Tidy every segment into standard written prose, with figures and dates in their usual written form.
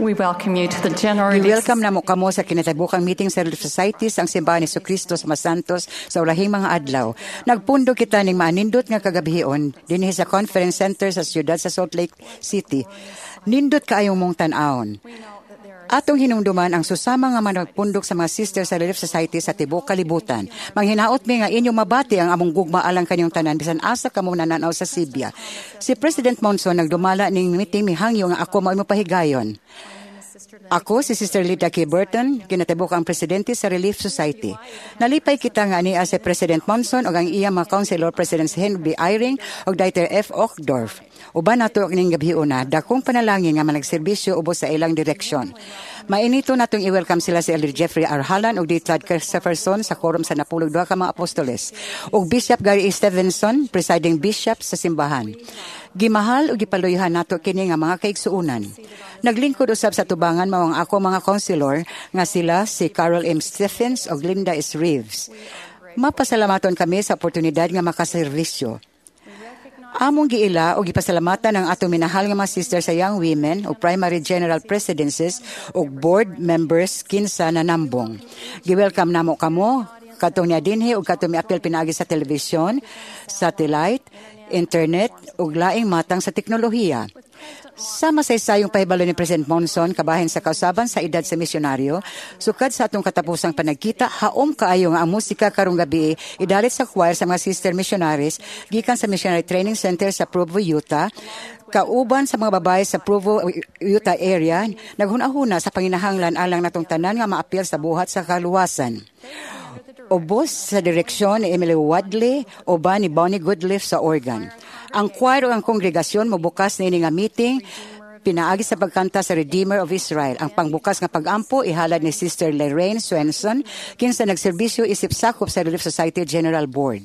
We welcome you to the General I-welcome na mo kamo sa kinatabukang meeting sa Relief Society sa Simbahan ni Jesucristo sa Masantos sa ulahing mga adlaw. Nagpundo kita ning maanindot nga kagabihion dinhi sa Conference Center sa siyudad sa Salt Lake City. Nindot kaayong mong tan-awon. Atong hinumduman ang susama nga managpundok sa mga sisters sa Relief Society sa tibuok kalibutan. Manghinaot mi nga inyong mabati ang among gugma alang kanyong tanan bisan asa kamo nananaw sa Sibya. Si President Monson nagdumala ning meeting mihangyo nga ako mao mapahigayon. Ako si Sister Lida K. Burton, kinatibuk ang presidente sa Relief Society. Nalipay kita nga niya si President Monson o ang iya mga councilor, President Henry B. Eyring o Dieter F. Ockdorf. Uban nato ning gabiho na, dakong panalangin nga managserbisyo ubos sa ilang direksyon. Mainito natong i-welcome sila si Elder Jeffrey R. Hallan o Dietlad Christopherson sa Quorum sa Napulog Duha ka mga Apostoles o Bishop Gary E. Stevenson, presiding bishop sa simbahan. Gimahal o gipaluyhan nato kini nga mga kaigsuunan. Naglingkod usab sa tubangan mao ang ako mga counselor nga sila si Carol M. Stephens o Linda S. Reeves. Mapasalamaton kami sa oportunidad nga makaserbisyo. Among giila o gipasalamatan ang atong minahal nga mga sisters sa Young Women o Primary General Presidencies o Board Members kinsa na nambong. Gi-welcome namo kamo katong niya dinhi o katong miapil pinaagi sa telebisyon, satellite, internet ug laing matang sa teknolohiya. Sa masaysayong pahibalo ni President Monson kabahin sa kausaban sa edad sa misyonaryo, sukad sa atong katapusang panagkita, haom kaayo nga ang musika karong gabi idalit sa choir sa mga sister missionaries gikan sa Missionary Training Center sa Provo, Utah. Kauban sa mga babae sa Provo, Utah area, naghunahuna sa panginahanglan alang natong tanan nga maapil sa buhat sa kaluwasan. Ubos sa direksyon ni Emily Wadley o ba ni Bonnie Goodliff sa Oregon. Ang choir o ang kongregasyon mobukas nini nga meeting pinaagi sa pagkanta sa Redeemer of Israel. Ang pangbukas nga pag-ampo ihalad ni Sister Lorraine Swenson kinsa nagserbisyo isip sakop sa Relief Society General Board.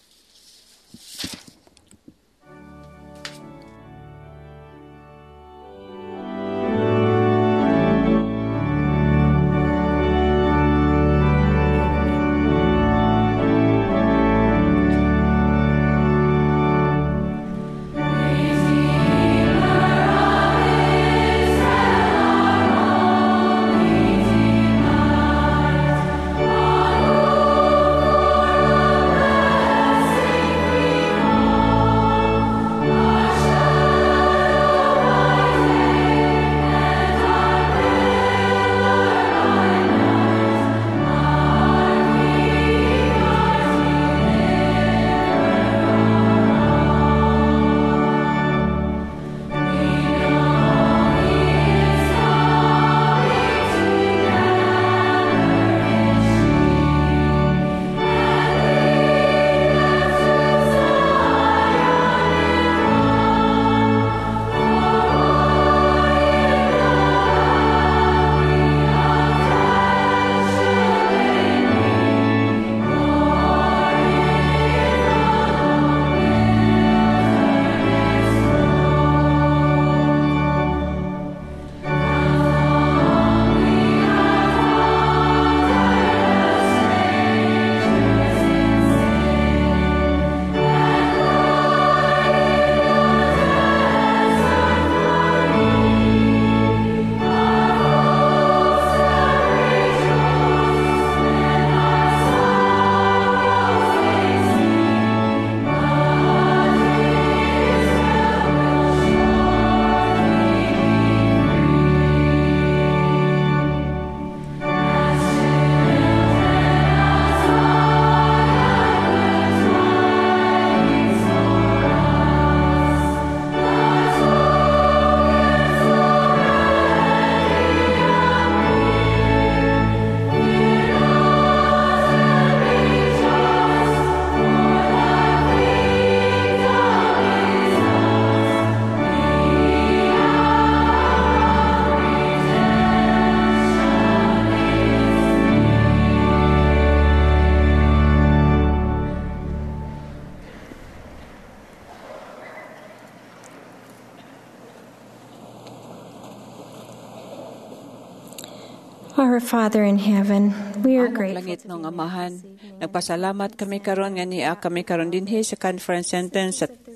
Our Father in heaven, we are grateful. Langit ng Amahan, nagpasalamat kami karon nga niya kami karon dinhi sa Conference Center sa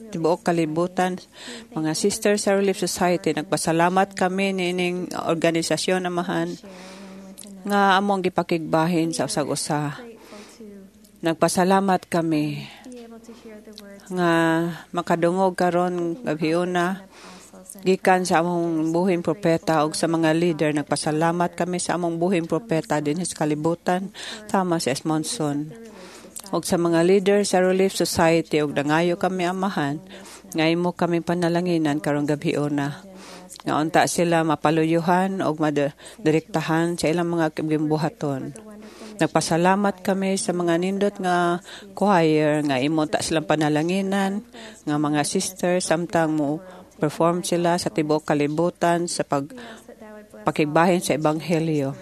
tibuok kalibutan, mga sisters sa Relief Society, nagpasalamat kami nining organisasyon amahan nga among gipakigbahin sa usag-usa. Nagpasalamat kami nga makadungog karon gabhiuna gikan sa among buhing propeta ug sa mga leader. Nagpasalamat kami sa among buhing propeta dinhi sa kalibutan, Thomas S. Monson, ug sa mga leader sa Relief Society, ug nangayo kami amahan nga imo kami panalanginan karong gabhiuna nga unta sila mapaluyuhan ug madirektahan sa ilang mga gimbuhaton. Nagpasalamat kami sa mga nindot nga choir nga imo ta silang panalanginan nga mga sisters samtang mo perform sila sa tibuok kalibutan sa pakigbahin sa ebanghelyo.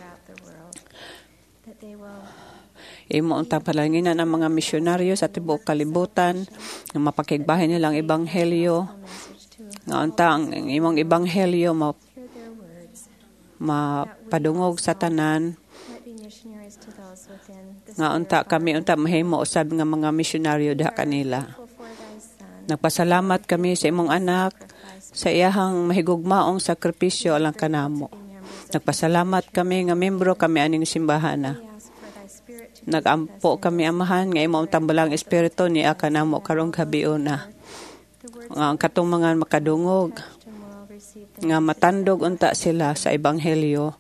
Imo untang palanginan ang mga misyonaryo sa tibuok kalibutan nga mapakigbahin nilang ebanghelyo nga untang imong ebanghelyo mapadungog sa tanan nga unta kami mahimo usab nga mga misyonaryo diha kanila. Nagpasalamat kami sa imong anak sa iyahang mahigugmaong sakripisyo alang kanamo. Nagpasalamat kami nga membro kami aning simbahana. Nagampo kami amahan nga imong tambalang espiritu niya kanamo karong gabiuna. Nga ang katumangan makadungog nga matandog unta sila sa ebanghelyo.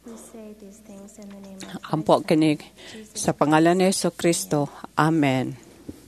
Ampo kini sa pangalan ni Jesucristo. Amen.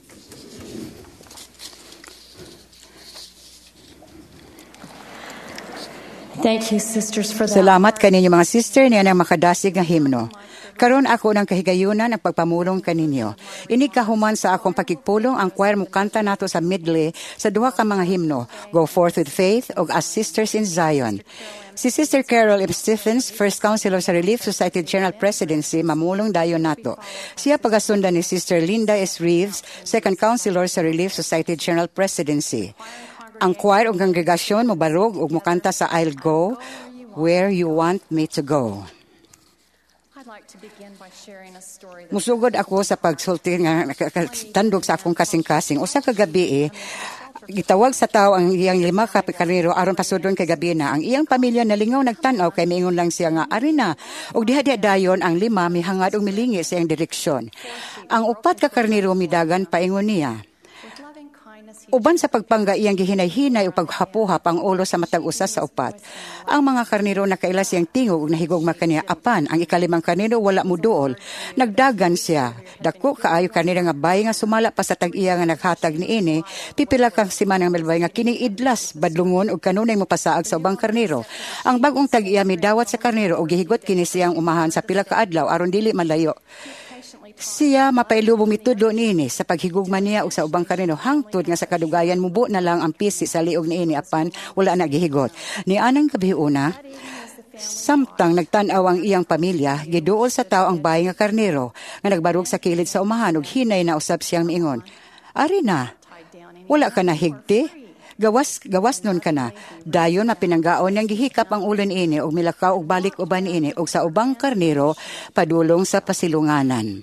Thank you, sisters, for that. Salamat kaninyo mga sister niya ng makadasig nga himno. Karon ako ng kahigayunan ang pagpamulong kaninyo. Ini kahuman sa akong pakigpulong ang choir mo kanta nato sa medley sa duha ka mga himno, Go Forth with Faith ug As Sisters in Zion. Si Sister Carol M. Stephens, First Counselor sa Relief Society General Presidency, mamulong dayon nato. Siya pagasundan ni Sister Linda S. Reeves, Second Counselor sa Relief Society General Presidency. Ang choir ug kongregasyon mo barog ug mukanta sa I'll Go Where You Want Me to Go. Musugod ako sa pagsulti nga tandog sa akong kasing-kasing. Usa ka gabi gitawag sa tao ang iyang 5 ka karnero aron pasudon kay gabi na. Ang iyang pamilya nalingaw nagtan-aw kay miingon lang siya nga ari na. Og diha dayon ang 5 mihangad og milingi sa iyang direksyon. Ang 4 ka karnero midagan paingon niya. Uban sa pagpangga iyang gihinay-hinay o paghapuhap ang ulo sa matag usa sa 4. Ang mga karnero nakaila siyang tingog ug nahigugma kaniya apan ang ika-5 karnero wala muduol. Nagdagan siya. Dako kaayo karnero nga bay nga sumala pa sa tag-iya nga naghatag niini. Pipila ka simanang melbay nga kining idlas badlungon ug kanunay mopasaag sa ubang karnero. Ang bag-ong tag-iya midawat sa karnero ug gihigot kini siyang umahan sa pila ka adlaw aron dili malayo. Siya mapailubong mitudlo niini sa paghigugma niya ug sa ubang karnero hangtod nga sa kadugayan mubo na lang ang pisi sa liog niini apan wala na gihigot. Ni anang gabiuna samtang nagtan-aw ang iyang pamilya giduol sa tao ang bay nga karnero nga nagbarog sa kilid sa umahan ug hinay na usab siyang miingon. Ari na. Wala ka na higti? Gawas nun ka na. Dayon na pinanggaon niyang gihikap ang ulo niini ug milakaw ug balik uban niini ug sa ubang karnero padulong sa pasilunganan.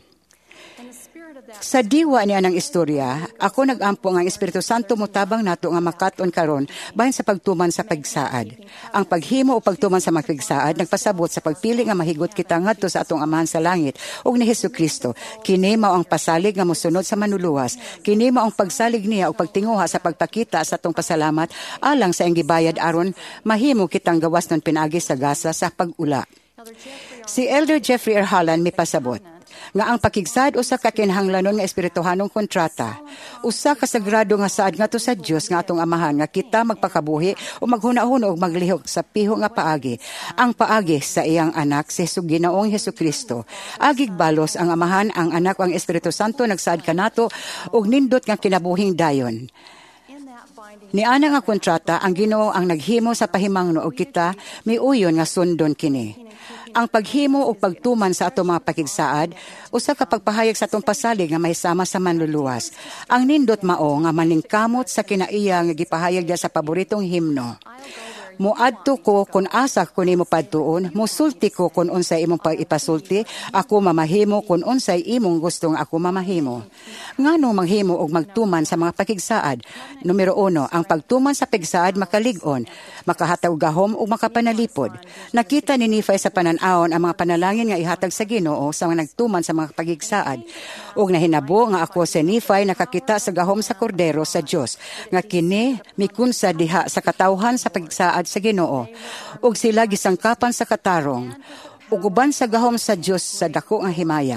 Sa diwa niya ng istorya, ako nagampo nga ang Espiritu Santo mutabang nato nga makaton karon bahin sa pagtuman sa pagsaad. Ang paghimo o pagtuman sa pagsaad nagpasabot sa pagpili nga mahigot kita ngadto sa atong Amahan sa langit ug ni Hesukristo. Kini mao ang pasalig nga mosunod sa manuluwas. Kini mao ang pagsalig niya o pagtinguha sa pagpakita sa atong pasalamat alang sa iyang gibayad aron mahimo kitang gawas nun pinaagi sa gasa sa pag-ula. Si Elder Jeffrey R. Holland mipasabot nga ang pakigsad usa ka kinahanglanon nga espirituhanong kontrata. Usa ka sagrado nga saad ngadto sa Dios nga atong Amahan nga kita magpakabuhi o maghuna-huna og maglihok sa piho nga paagi. Ang paagi sa iyang anak si Ginoong Hesukristo. Agig balos ang Amahan, ang anak ang Espiritu Santo nagsaad kanato og nindot nga kinabuhing dayon. Niana nga kontrata ang Ginoo ang naghimo sa pahimangno og kita miuyon nga sundon kini. Ang paghimo o pagtuman sa atong mga pakigsaad, usa ka pagpahayag sa atong pasalig nga mahisama sa manluluwas. Ang nindot mao nga maningkamot sa kinaiya nga gipahayag dia sa paboritong himno. Muadto ko kung asa ko nimo padtuon, musulti ko kung unsay imong ipasulti, ako mamahimo kung unsay imong gustong ako mamahimo. Ngano manghimo og magtuman sa mga pakigsaad? Numero 1, ang pagtuman sa pigsaad makalig-on, makahatag gahom ug makapanalipod. Nakita ni Nephi sa panan-awon ang mga panalangin nga ihatag sa Ginoo sa mga nagtuman sa mga pagigsaad. Ug nahinabo nga ako si Nephi nakakita sa gahom sa kordero sa Dios nga kini mikunsa diha sa katawhan sa pagigsaad sa Ginoo. Ug sila gisangkapan sa katarong ug uban sa gahom sa Dios sa dako nga himaya.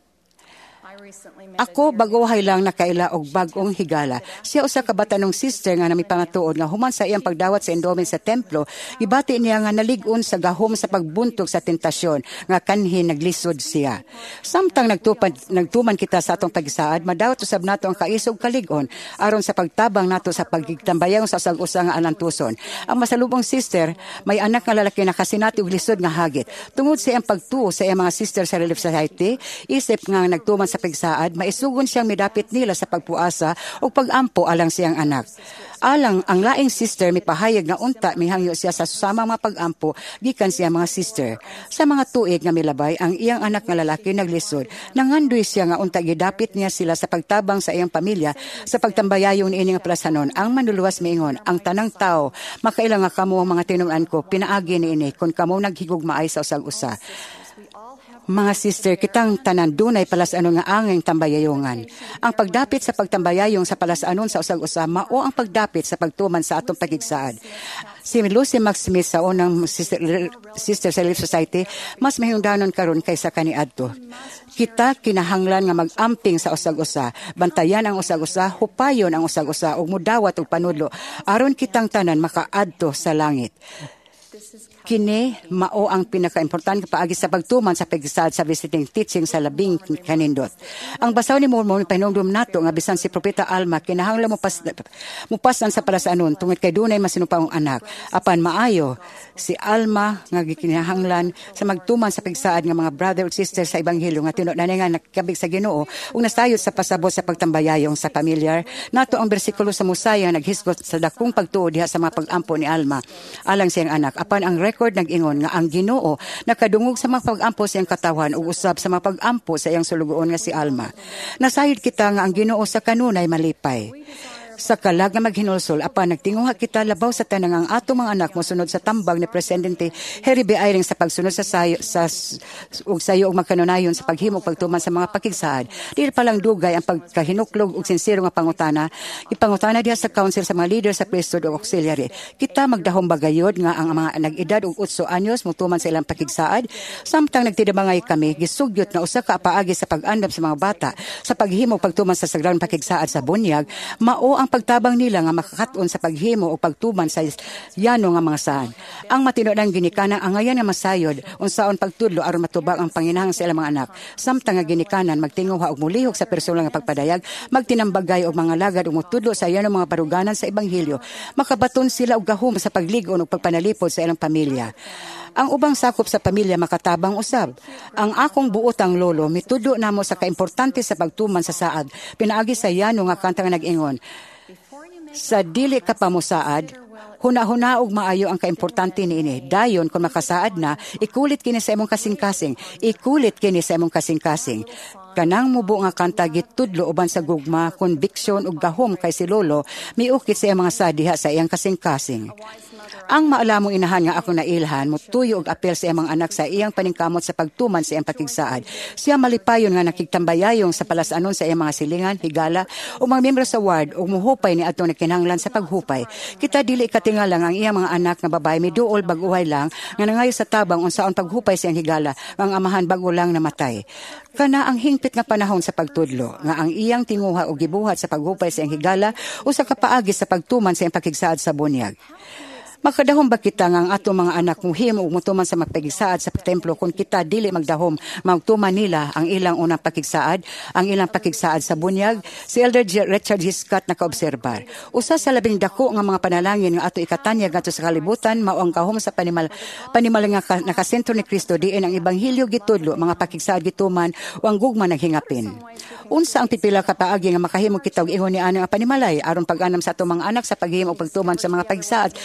Ako baguhay lang nakaila og bag-ong higala. Siya usa ka batanong sister nga namipangatuod nga human sa iyang pagdawat sa endowment sa templo, ibati niya nga nalig-on sa gahom sa pagbuntog sa tentasyon nga kanhi naglisod siya. Samtang nagtuman kita sa atong pagsaad, madawat usab nato ang kaisog kalig-on aron sa pagtabang nato sa pagtambayang sa usag-usa nga alantuson. Ang masalubong sister may anak nga lalaki na kasinati og lisod nga hagit. Tungod sa iyang pagtuo sa iyang mga sister sa Relief Society, isip nga nagtuman sa pagsaad, maisugon siyang midapit nila sa pagpuasa o pag-ampo alang siyang anak. Alang ang laing sister mipahayag nga unta mihangyo siya sa susama mga pag-ampo gikan siya mga sister. Sa mga tuig nga milabay ang iyang anak nga lalaki naglisod. Nangandoy siya nga unta gidapit niya sila sa pagtabang sa iyang pamilya sa pagtambayayon ini nga palasanon. Ang manluluwas miingon ang tanang tao makailang nga kamo mga tinunan ko pinaagi niini kun kamo naghigugmaay sa usag-usa. Mga sister, kitang tanan dunay palasanon nga angeng tambayayongan. Ang pagdapit sa pagtambayayong sa palasanon sa usag-usa mao ang pagdapit sa pagtuman sa atong pagigsaad. Si Lucy Max Smith sa unang sister sa Relief Society, mas mahingdanon karon kaysa kaniadto. Kita kinahanglan nga mag-amping sa usag-usa, bantayan ang usag-usa, hupayon ang usag-usa ug mudawat og panudlo aron kitang tanan makaadto sa langit. Kini mao ang pinaka-importante paagi sa pagtuman sa pagsaad sa visiting teaching sa labing kanindot. Ang basaw ni Mormon pahinungdom nato nga bisan si Propeta Alma kinahanglan mupasan sa palasanon tungod kay dunay masinupaong anak. Apan maayo si Alma nga gikinahanglan sa magtuman sa pagsaad nga mga brother ug sister sa ebanghelyo nga tinud-anay nga nakabig sa Ginoo ug nasayod sa pasabot sa pagtambayayong sa pamilyar. Nato ang bersikulo sa Musaya naghisgot sa dakong pagtuo diha sa mga pag-ampo ni Alma alang siyang anak. Apan ang record nag-ingon nga ang Ginoo nakadungog sa mga pag-ampo sa iyang katawan ug usab sa mga pag-ampo sa iyang sulugoon nga si Alma. Nasayod kita nga ang Ginoo sa kanunay malipay. Sa kalag nga maghinulsol, apan nagtinguha kita labaw sa tanang ang atong mga anak mosunod sa tambag ni Presidente Harry B. Eyring sa pagsunod sa sayo ug magkanunayon sa paghimo pagtuman sa mga pakigsaad. Dili pa lang dugay ang pagkahinuklog ug sinsero nga pangutana. Ipangutana diha sa council sa mga leader sa priesthood ug auxiliary. Kita magdahom bagayod nga ang mga nag-edad og 8 anyos motuman sa ilang pakigsaad. Samtang nagtidamangay kami, gisugyot na usa ka paagi sa pag-andam sa mga bata sa paghimo pagtuman sa sagrang pakigsaad sa bunyag, mao ang pagtabang nila nga makakaton sa paghimo o pagtuman sa yano nga mga saan. Ang matinud-ang ginikanan ang ngayon nga masayod unsaon pagtudlo aron matubag ang panginahang sa ilang mga anak. Samtang nga ginikanan magtinguha og mulihok sa personal nga pagpadayag, magtinambagay og mga lagad ug motudlo sa yano mga baruganan sa ebanghelyo. Makabaton sila og gahom sa paglig-on ug pagpanalipod sa ilang pamilya. Ang ubang sakop sa pamilya makatabang usab. Ang akong buotang lolo mitudlo namo sa kaimportante sa pagtuman sa saad. Pinaagi sa yano nga kanta nga nag-ingon, sa dili ka pamusaad, huna-huna og maayo ang kaimportante niini. Dayon kung makasaad na, ikulit kini sa imong kasing-kasing. Ikulit kini sa imong kasing-kasing. Kanang mubo nga kanta gitudlo uban sa gugma, conviction ug gahom kay si lolo, miukit sa iyang mga sadiha sa iyang kasing-kasing. Ang maalamong inahan nga ako nailhan, mutuyo og apel sa iyang mga anak sa iyang paningkamot sa pagtuman sa iyang pakigsaad. Siya malipayon nga nakigtambayayong sa palasanon sa iyang mga silingan, higala, o mga miyembro sa ward o muhupay ni atong nakinahanglan sa paghupay. Kita dili katingalang ang iyang mga anak nga babae miduol bag-uhay lang nga nangayo sa tabang unsaon paghupay sa iyang higala, ang amahan bago lang namatay. Kana ang hingpit nga panahon sa pagtudlo nga ang iyang tinguha o gibuhat sa paghupay sa iyang higala o sa kapaagi sa pagtuman sa iyang pakigsaad sa bunyag. Makadahom ba kita nga ang atong mga anak muhimo ug mutuman sa magpakigsaad sa templo kung kita dili magdahom magtuman nila ang ilang unang pakigsaad, ang ilang pakigsaad sa bunyag? Si Elder Richard G. Scott nakaobserbar. Usa sa labing dako nga mga panalangin nga ato ikatanyag ngadto sa kalibutan mao ang gahom sa panimal nga nakasentro ni Kristo diin ang ebanghelyo gitudlo, mga pakigsaad gituman o ang gugma naghingapin. Unsa ang pipila ka paagi nga makahimo kita og ingon ni ani nga panimalay aron pag-anam sa atong mga anak sa paghimo og pagtuman sa mga pakigsaad sa templo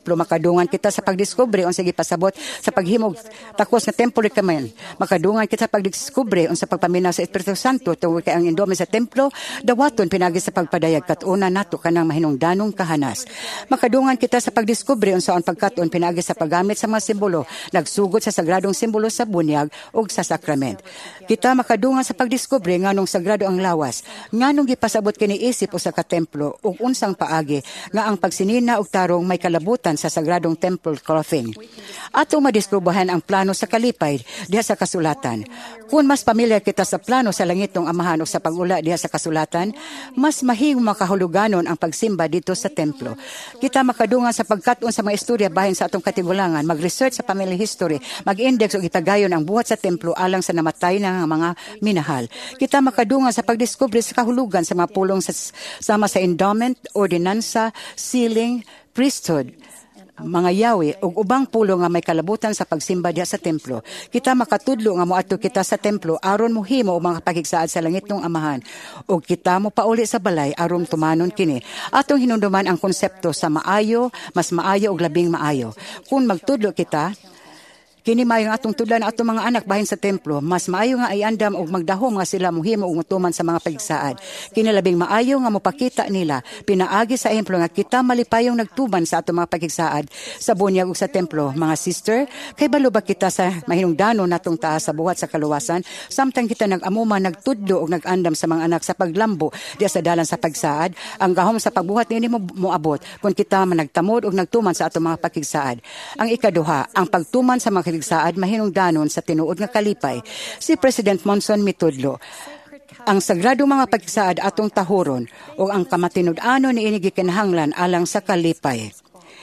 templo, makadungan kita sa pagdiskubre unsa gipasabot sa paghimog takos nga temple kaman. Makadungan kita sa pagdiskubre unsa pagpaminaw sa Espiritu Santo tungod kay ang endome sa templo dawaton pinagi sa pagpadayag kat-una nato kanang mahinungdanong kahanas. Makadungan kita sa pagdiskubre unsa ang pagkat-on pinagi sa paggamit sa mga simbolo nagsugod sa sagradong simbolo sa bunyag ug sa sakrament. Kita makadungan sa pagdiskubre nganong sagrado ang lawas, nganong gipasabot kini isip usa ka templo ug unsang paagi nga ang pagsinina ug tarong may kalabutan sa sagradong temple clothing. Ato madiskubrehan ang plano sa kalipay diha sa kasulatan. Kung mas pamilyar kita sa plano sa langitong amahan o sa pag-ula diha sa kasulatan, mas mahigong makahuluganon ang pagsimba dito sa templo. Kita makadungan sa pagkat-on sa mga istorya bahin sa atong katigulangan, mag-research sa family history, mag-index o itagayon ang buhat sa templo alang sa namatay na mga minahal. Kita makadungan sa pagdiskubre sa kahulugan sa mga pulong sama sa endowment, ordinansa, sealing, priesthood, mga yawi ug ubang pulo nga may kalabutan sa pagsimba diha sa templo. Kita makatudlo nga moadto kita sa templo aron mohimo og mga pagigsaad sa langitong amahan ug kita mo pauli sa balay aron tumanon kini. Atong hinumduman ang konsepto sa maayo, mas maayo ug labing maayo. Kung magtudlo kita kini maayong atong tudlan atong mga anak bahin sa templo, mas maayo nga iandam og magdahom nga sila mohimo og mutuman sa mga pagigsaad. Kini labing maayo nga mopakita nila pinaagi sa ehemplo nga kita malipayong nagtuman sa atong mga pagigsaad sa bunyag ug sa templo. Mga sister, kay balo ba kita sa mahinungdanon natong taas sa buhat sa kaluwasan samtang kita nag-amuma nagtudlo og nag-andam sa mga anak sa paglambo diha sa dalan sa pagsaad, ang gahom sa pagbuhat niini moabot kung kita man nagtamod og nagtuman sa atong mga pagigsaad. Ang ikaduha, ang pagtuman sa mga pagigsaad mahinungdanon sa tinuod nga kalipay. Si President Monson mitudlo, ang sagrado mga pagigsaad atong tahuron o ang kamatinud-anon ni inigi kinahanglan alang sa kalipay.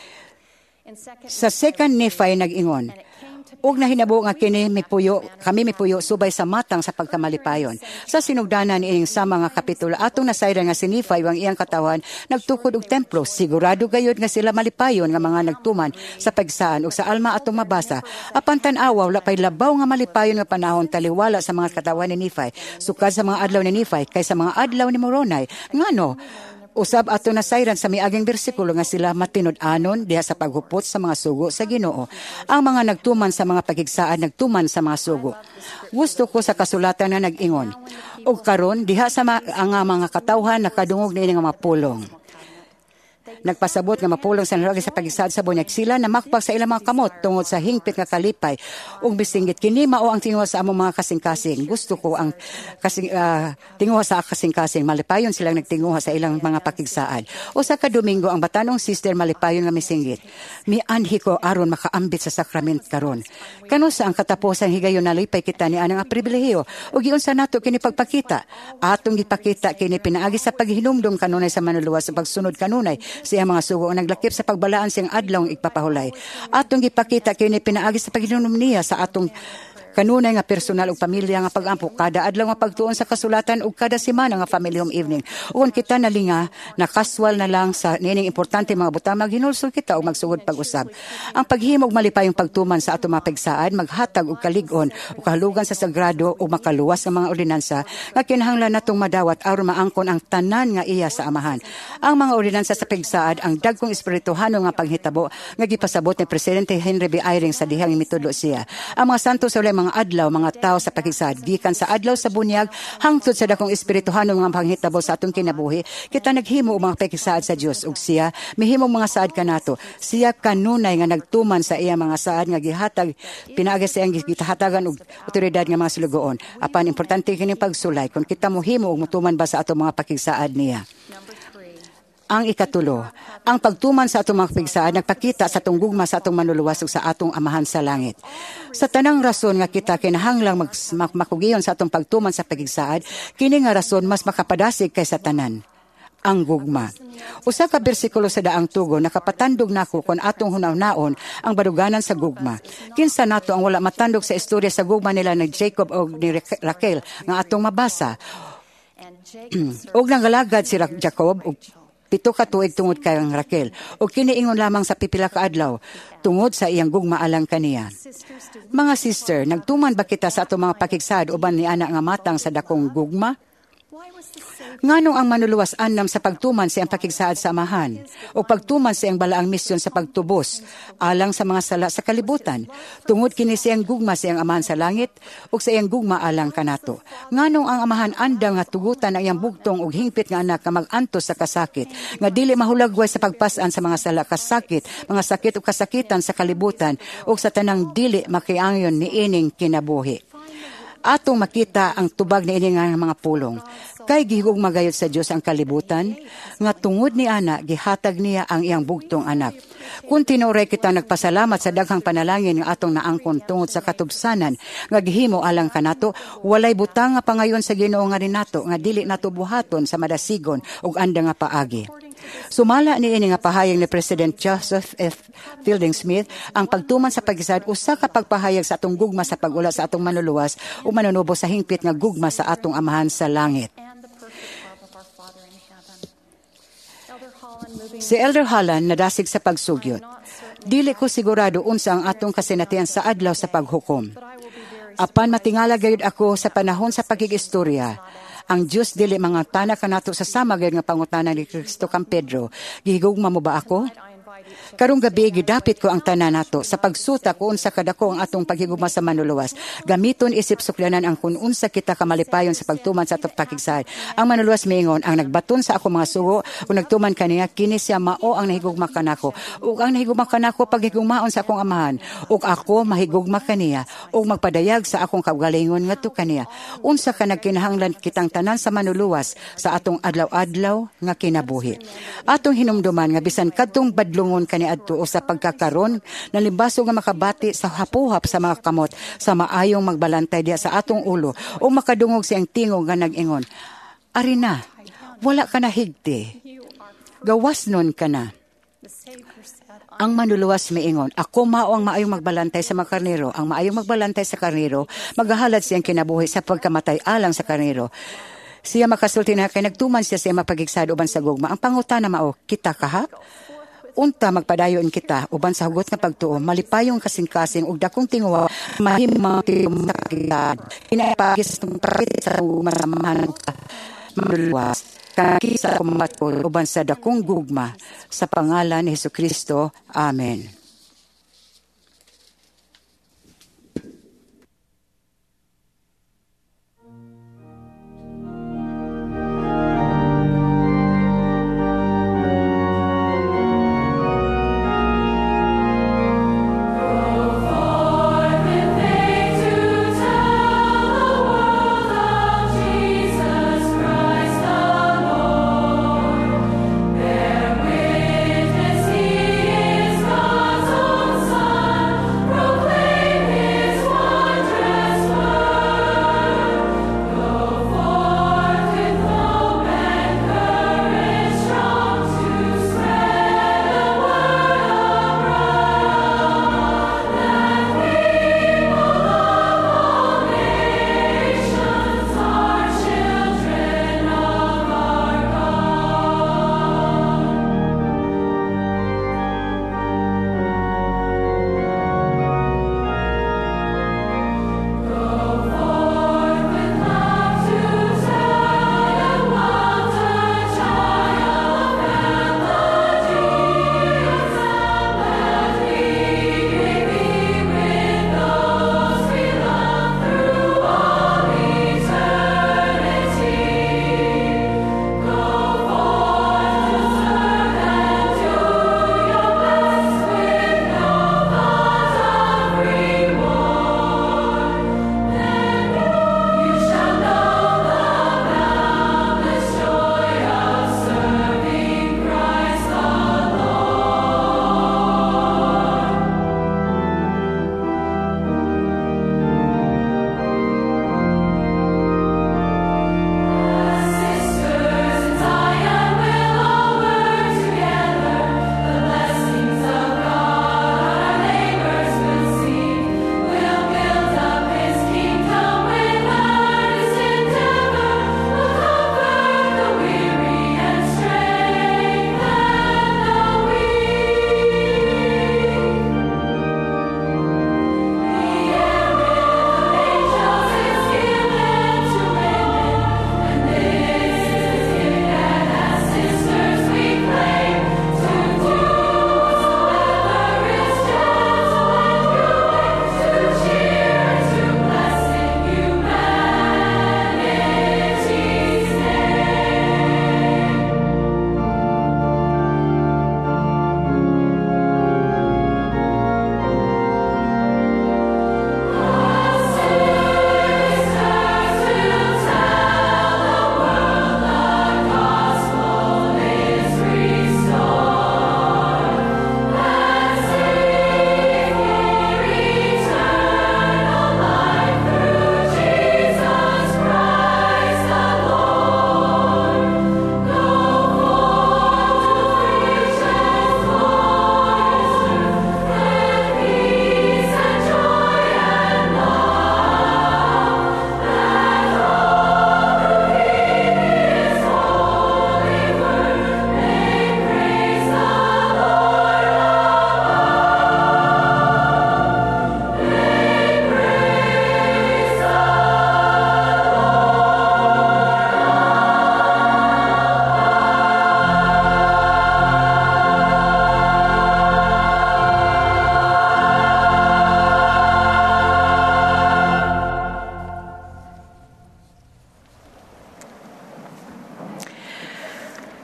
Sa 2 Nephi nag-ingon, ug nahinabo nga kami mipuyo subay sa matang sa pagkamalipayon. Sa sinugdanan ining sa mga kapitulo atong nasayran nga si Nephi ang iyang katawan nagtukod og templo, sigurado gayud nga sila malipayon nga mga nagtuman sa pagsaan ug sa alma atong mabasa. Apan tan-awa wala pay labaw nga malipayon nga panahon taliwala sa mga katawan ni Nephi sukad sa mga adlaw ni Nephi kaysa mga adlaw ni Moroni. Ngano usab ato nasayran sa miaging bersikulo nga sila matinud-anon diha sa paghupot sa mga sugo sa Ginoo. Ang mga nagtuman sa mga pagigsaad nagtuman sa mga sugo. Gusto ko sa kasulatan na nag-ingon, ug karon diha sa ang mga katawhan nakadungog niini nga mapulong. Nagpasabot nga mapulong sa nalagi sa pagigsaad sa bunyag sila na makpag sa ilang mga kamot tungod sa hingpit nga kalipay ug bisinggit kini mao ang tinguha sa among mga kasing-kasing. Gusto ko ang tinguha sa kasing-kasing malipayon silang nagtinguha sa ilang mga pagigsaad. O sa kadomingo ang batanong sister malipayon nga misinggit. Mianhi ko aron makaambit sa sakrament karon. Kano sa ang katapusan higayon nalipay kita ni anang pribilehiyo ug giunsa nato kini pagpakita. Atong gipakita kini pinaagi sa paghinumdum kanunay sa manluluwas sa pagsunod kanunay siya mga sugo ang naglakip sa pagbalaan siyang adlaw igpapahulay. Atong gipakita kini pinaagi sa paghinumdum niya sa atong kanunay nga personal ug pamilya nga pag-ampo kada adlaw nga pagtuon sa kasulatan ug kada semana nga family home evening. Ug kita nalinga na casual na lang sa nining importante mga butang maghinulsol kita ug magsugod pag-usab. Ang paghimog malipayong pagtuman sa atong mga pagsaad maghatag og kalig-on ug kahalugan sa sagrado ug makaluwas sa mga ordinansa nga kinahanglan natong madawat aron maangkon ang tanan nga iya sa amahan. Ang mga ordinansa sa pagsaad ang dagkong espirituhano nga paghitabo nga gipasabot ni Presidente Henry B. Eyring sa dihang mitudlo siya. Ang mga santo sa mga adlaw, mga tao sa pagigsaad, gikan sa adlaw sa bunyag, hangtod sa dakong espirituhano mga panghitabo sa atong kinabuhi, kita naghimo og mga pagigsaad sa Dios ug siya mihimong mga saad kanato. Siya kanunay nga nagtuman sa iya mga saad nga gihatag pinaagi sa iyang gihatagan og otoridad nga mga sulugoon. Apan importante kini pagsulay kung kita mohimo og mutuman ba sa atong mga pagigsaad niya. Ang ikatulo, ang pagtuman sa atong mga pagigsaad nagpakita sa atong gugma sa atong manluluwas ug sa atong amahan sa langit. Sa tanang rason nga kita kinahanglang makugiyon sa atong pagtuman sa pagigsaad, kini nga rason mas makapadasig kaysa tanan. Ang gugma. Usa ka bersikulo sa daang tugon nakapatandog nako kon atong hunahnaon ang baduganan sa gugma. Kinsa nato ang wala matandog sa istorya sa gugma nila ni Jacob o ni Raquel nga atong mabasa. Og nangalagad si Jacob og 7 ka tuig tungod kay Raquel o kiniingon lamang sa pipila ka adlaw tungod sa iyang gugma alang kaniya. Mga sister, nagtuman ba kita sa atong mga pakigsaad uban ni ana nga matang sa dakong gugma? Nganong ang manuluwas andam sa pagtuman sa iyang pakigsaad sa amahan o pagtuman sa iyang balaang misyon sa pagtubos alang sa mga sala sa kalibutan tungod kini sa iyang gugma sa iyang amahan sa langit o sa iyang gugma alang kanato. Nganong ang amahan andam nga tugutan ang iyang bugtong ug hingpit nga anak nga mag-antos sa kasakit nga dili mahulagway sa pagpas-an sa mga sala kasakit, mga sakit o kasakitan sa kalibutan o sa tanang dili makiangyon niining kinabuhi. Atong makita ang tubag ni ini nga mga pulong. Kay gihugma gayud sa Dios ang kalibutan, nga tungod ni ana gihatag niya ang iyang bugtong anak. Kung tinuray kita nagpasalamat sa daghang panalangin nga atong naangkon tungod sa katubsanan, nga gihimo alang kanato, walay butang nga pangayon sa Ginoo nga rin nato, nga dili nato buhaton sa madasigon ug anda nga paagi. Sumala ni ini nga pahayag ni President Joseph F. Fielding Smith, ang pagtuman sa pagkisad usa ka pagpahayag sa atong gugma sa pag-ula sa atong manuluwas o manunubo sa hingpit nga gugma sa atong amahan sa langit. Si Elder Holland nadasig sa pagsugyot. Dili ko sigurado unsa ang atong kasinatian sa adlaw sa paghukom. Apan matingala gayud ako sa panahon sa pagkigistorya. Ang Diyos dili mga tana kanato sa sama gayud nga pangutana ni Kristo kang Pedro. Gihigugma mo ba ako? Karong gabi gidapit ko ang tanan nato sa pagsuta kung unsa kadako ang atong paghigugma sa manuluwas. Gamiton isip suklanan ang kung unsa kita kamalipayon sa pagtuman sa atong pakigsad. Ang manuluwas miingon ang nagbaton sa ako mga sugo ug nagtuman kaniya kini siya mao ang nahigugma kanako. Ug ang nahigugma kanako paghigugmaon sa akong amahan ug ako mahigugma kaniya ug magpadayag sa akong kaugalingon ngadto kaniya. Unsa ka nagkinahanglan kitang tanan sa manuluwas sa atong adlaw-adlaw nga kinabuhi. Atong hinumduman nga bisan kadtong badlungon kani adto o sa pagkakaron nalimbasog nga makabati sa hapuhap sa mga kamot sa maayong magbalantay diha sa atong ulo o makadungog siyang tingog nga nag-ingon, "Ari na, wala ka na higti. Gawasnon ka na." Ang manuluwas miingon, "Ako mao ang maayong magbalantay sa mga karnero. Ang maayong magbalantay sa karnero, maghahalad siyang kinabuhi sa pagkamatay alang sa karnero." Siya makasulti na kay nagtuman siya sa mapagigsad uban sa gugma. Ang pangutana mao, kita ka ha? Unta magpadayon kita uban sa hugot nga pagtuo malipayong kasing-kasing ug dakong tinguwa mahimang timakigad inapagis ng parit sa masamahan manuluwas kakisa kumatol uban sa dakong gugma sa pangalan ni Hesukristo. Amen. Witness he is God.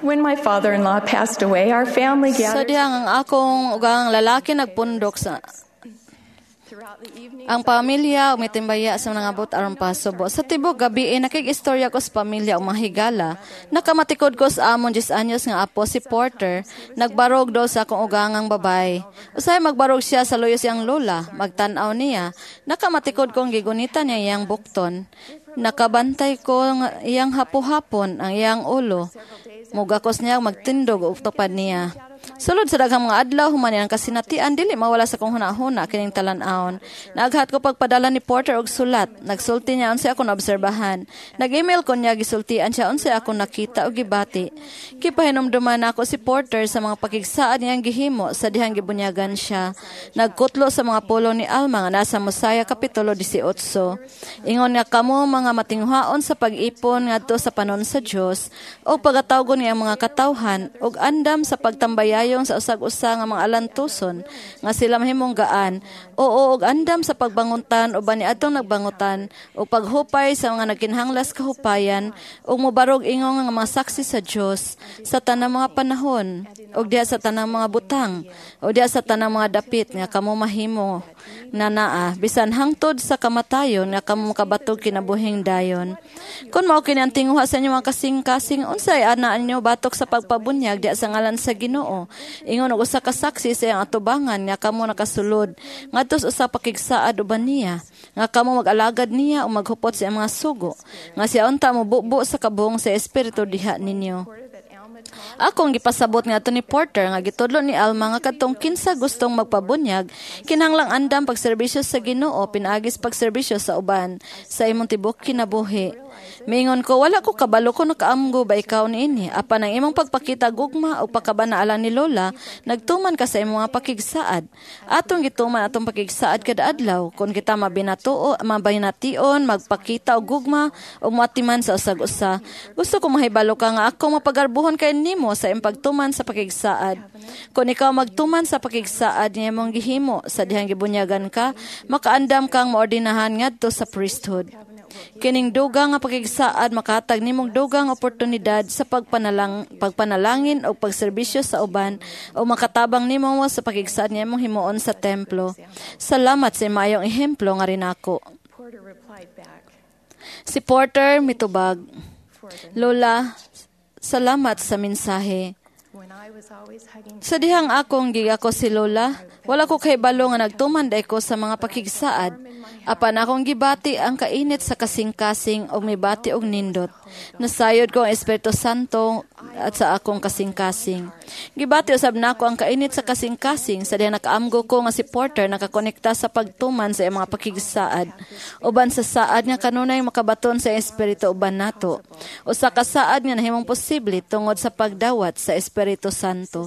When my father-in-law passed away, our family Sa gathered dihang ang akong ugang lalaki nagpundok sa throughout the evening. ang pamilya umitimbaya sa mga abot aron pasubo. Sa tibok gabi nakig-istorya ko sa pamilya og mahigala. Nakamatikod ko sa amon 10 anyos nga apo si Porter. Nagbarog daw sa akong ugangang babay. Usay magbarog siya sa luyo siyang lola. Magtan-aw niya. Nakamatikod kong gigunita niya iyang bukton. Nakabantay ko nga iyang hapo-hapon ang iyang ulo. Mugakos niya magtindog ug tupad niya. Sulod sa daghang mga adlaw human ang kasinatian dili mawala sa kong hunahuna kining talan-awon. Naghat ko pagpadala ni Porter og sulat. Nagsulti niya unsa ako naobserbahan. Nag-email ko niya gisultian siya unsa ako nakita og gibati. Kipahinumduman ako si Porter sa mga pakigsaad niyang gihimo sa dihang gibunyagan siya. Nagkutlo sa mga pulo ni Alma nga nasa Mosiah kapitulo 18. Ingon nga kamo mga matinghuhaon sa pag-ipon ngadto sa panon sa Dios o pagatawgon niya ang mga katawhan ug andam sa pagtambayayon sa usag-usa nga mga alantuson nga sila mahimong gaan oo ug andam sa pagbangutan uban ni adtong nagbangutan ug paghupay sa mga nagkinhanglas kahupayan ug mobarog ingon nga mga saksi sa Dios sa tanang mga panahon ug diha sa tanang mga butang ug diha sa tanang mga dapit nga kamo mahimo na naa bisan hangtod sa kamatayon nga kamo makabatog kinabuhing dayon. Kun mao kini ang tinguha sa inyo mga kasing-kasing unsay ana ninyo batok sa pagpabunyag diha sa ngalan sa Ginoo. Ingon og usa ka saksi sa iyang atubangan nga kamo nakasulod ngadto sa usa pakigsaad uban niya nga kamo mag-alagad niya o maghupot sa iyang mga sugo nga siya unta mo bubo sa kabuhong sa espiritu diha ninyo. Akong gipasabot nga ato ni Porter nga gitudlo ni Alma nga kadtong kinsa gustong magpabunyag kinahanglang andam pagserbisyo sa Ginoo pinaagis pagserbisyo sa uban sa imong tibok kinabuhi. Mingon ko wala ko kabalo ko nakaamgo ba ikaw niini apan ang imong pagpakita gugma o pagkabanaalan ni Lola nagtuman ka sa imong mga pakigsaad. Atong gituman atong pakigsaad kada adlaw kun kita mabinatuo mabination magpakita og gugma o moatiman sa usag-usa. Gusto ko mahibalo ka nga ako mapagarbuhon kay nimo sa imong pagtuman sa pakigsaad. Kung ikaw magtuman sa pakigsaad niya imong gihimo sa dihang gibunyagan ka makaandam kang maordinahan ngadto sa priesthood. Kining dugang nga pakigsaad makahatag nimong dugang oportunidad sa pagpanalangin o pagserbisyo sa uban o makatabang nimo sa pakigsaad niya imong himuon sa templo. Salamat sa mayong ehemplo nga rin ako. Si Porter mitubag, Lola, salamat sa mensahe. Sa dihang akong gigako si Lola, wala ko kahibalo nga nagtuman day ko sa mga pakigsaad. Apan akong gibati ang kainit sa kasing-kasing o mibati og nindot. Nasayod ko ang Espiritu Santo at sa akong kasing-kasing. Gibati usab nako ang kainit sa kasing-kasing sa dihang nakaamgo ko nga si Porter nakakonekta sa pagtuman sa mga pakigsaad. Uban sa saad nga kanunay makabaton sa Espiritu uban nato. Usa ka saad nga nahimong posible tungod sa pagdawat sa Espiritu Santo.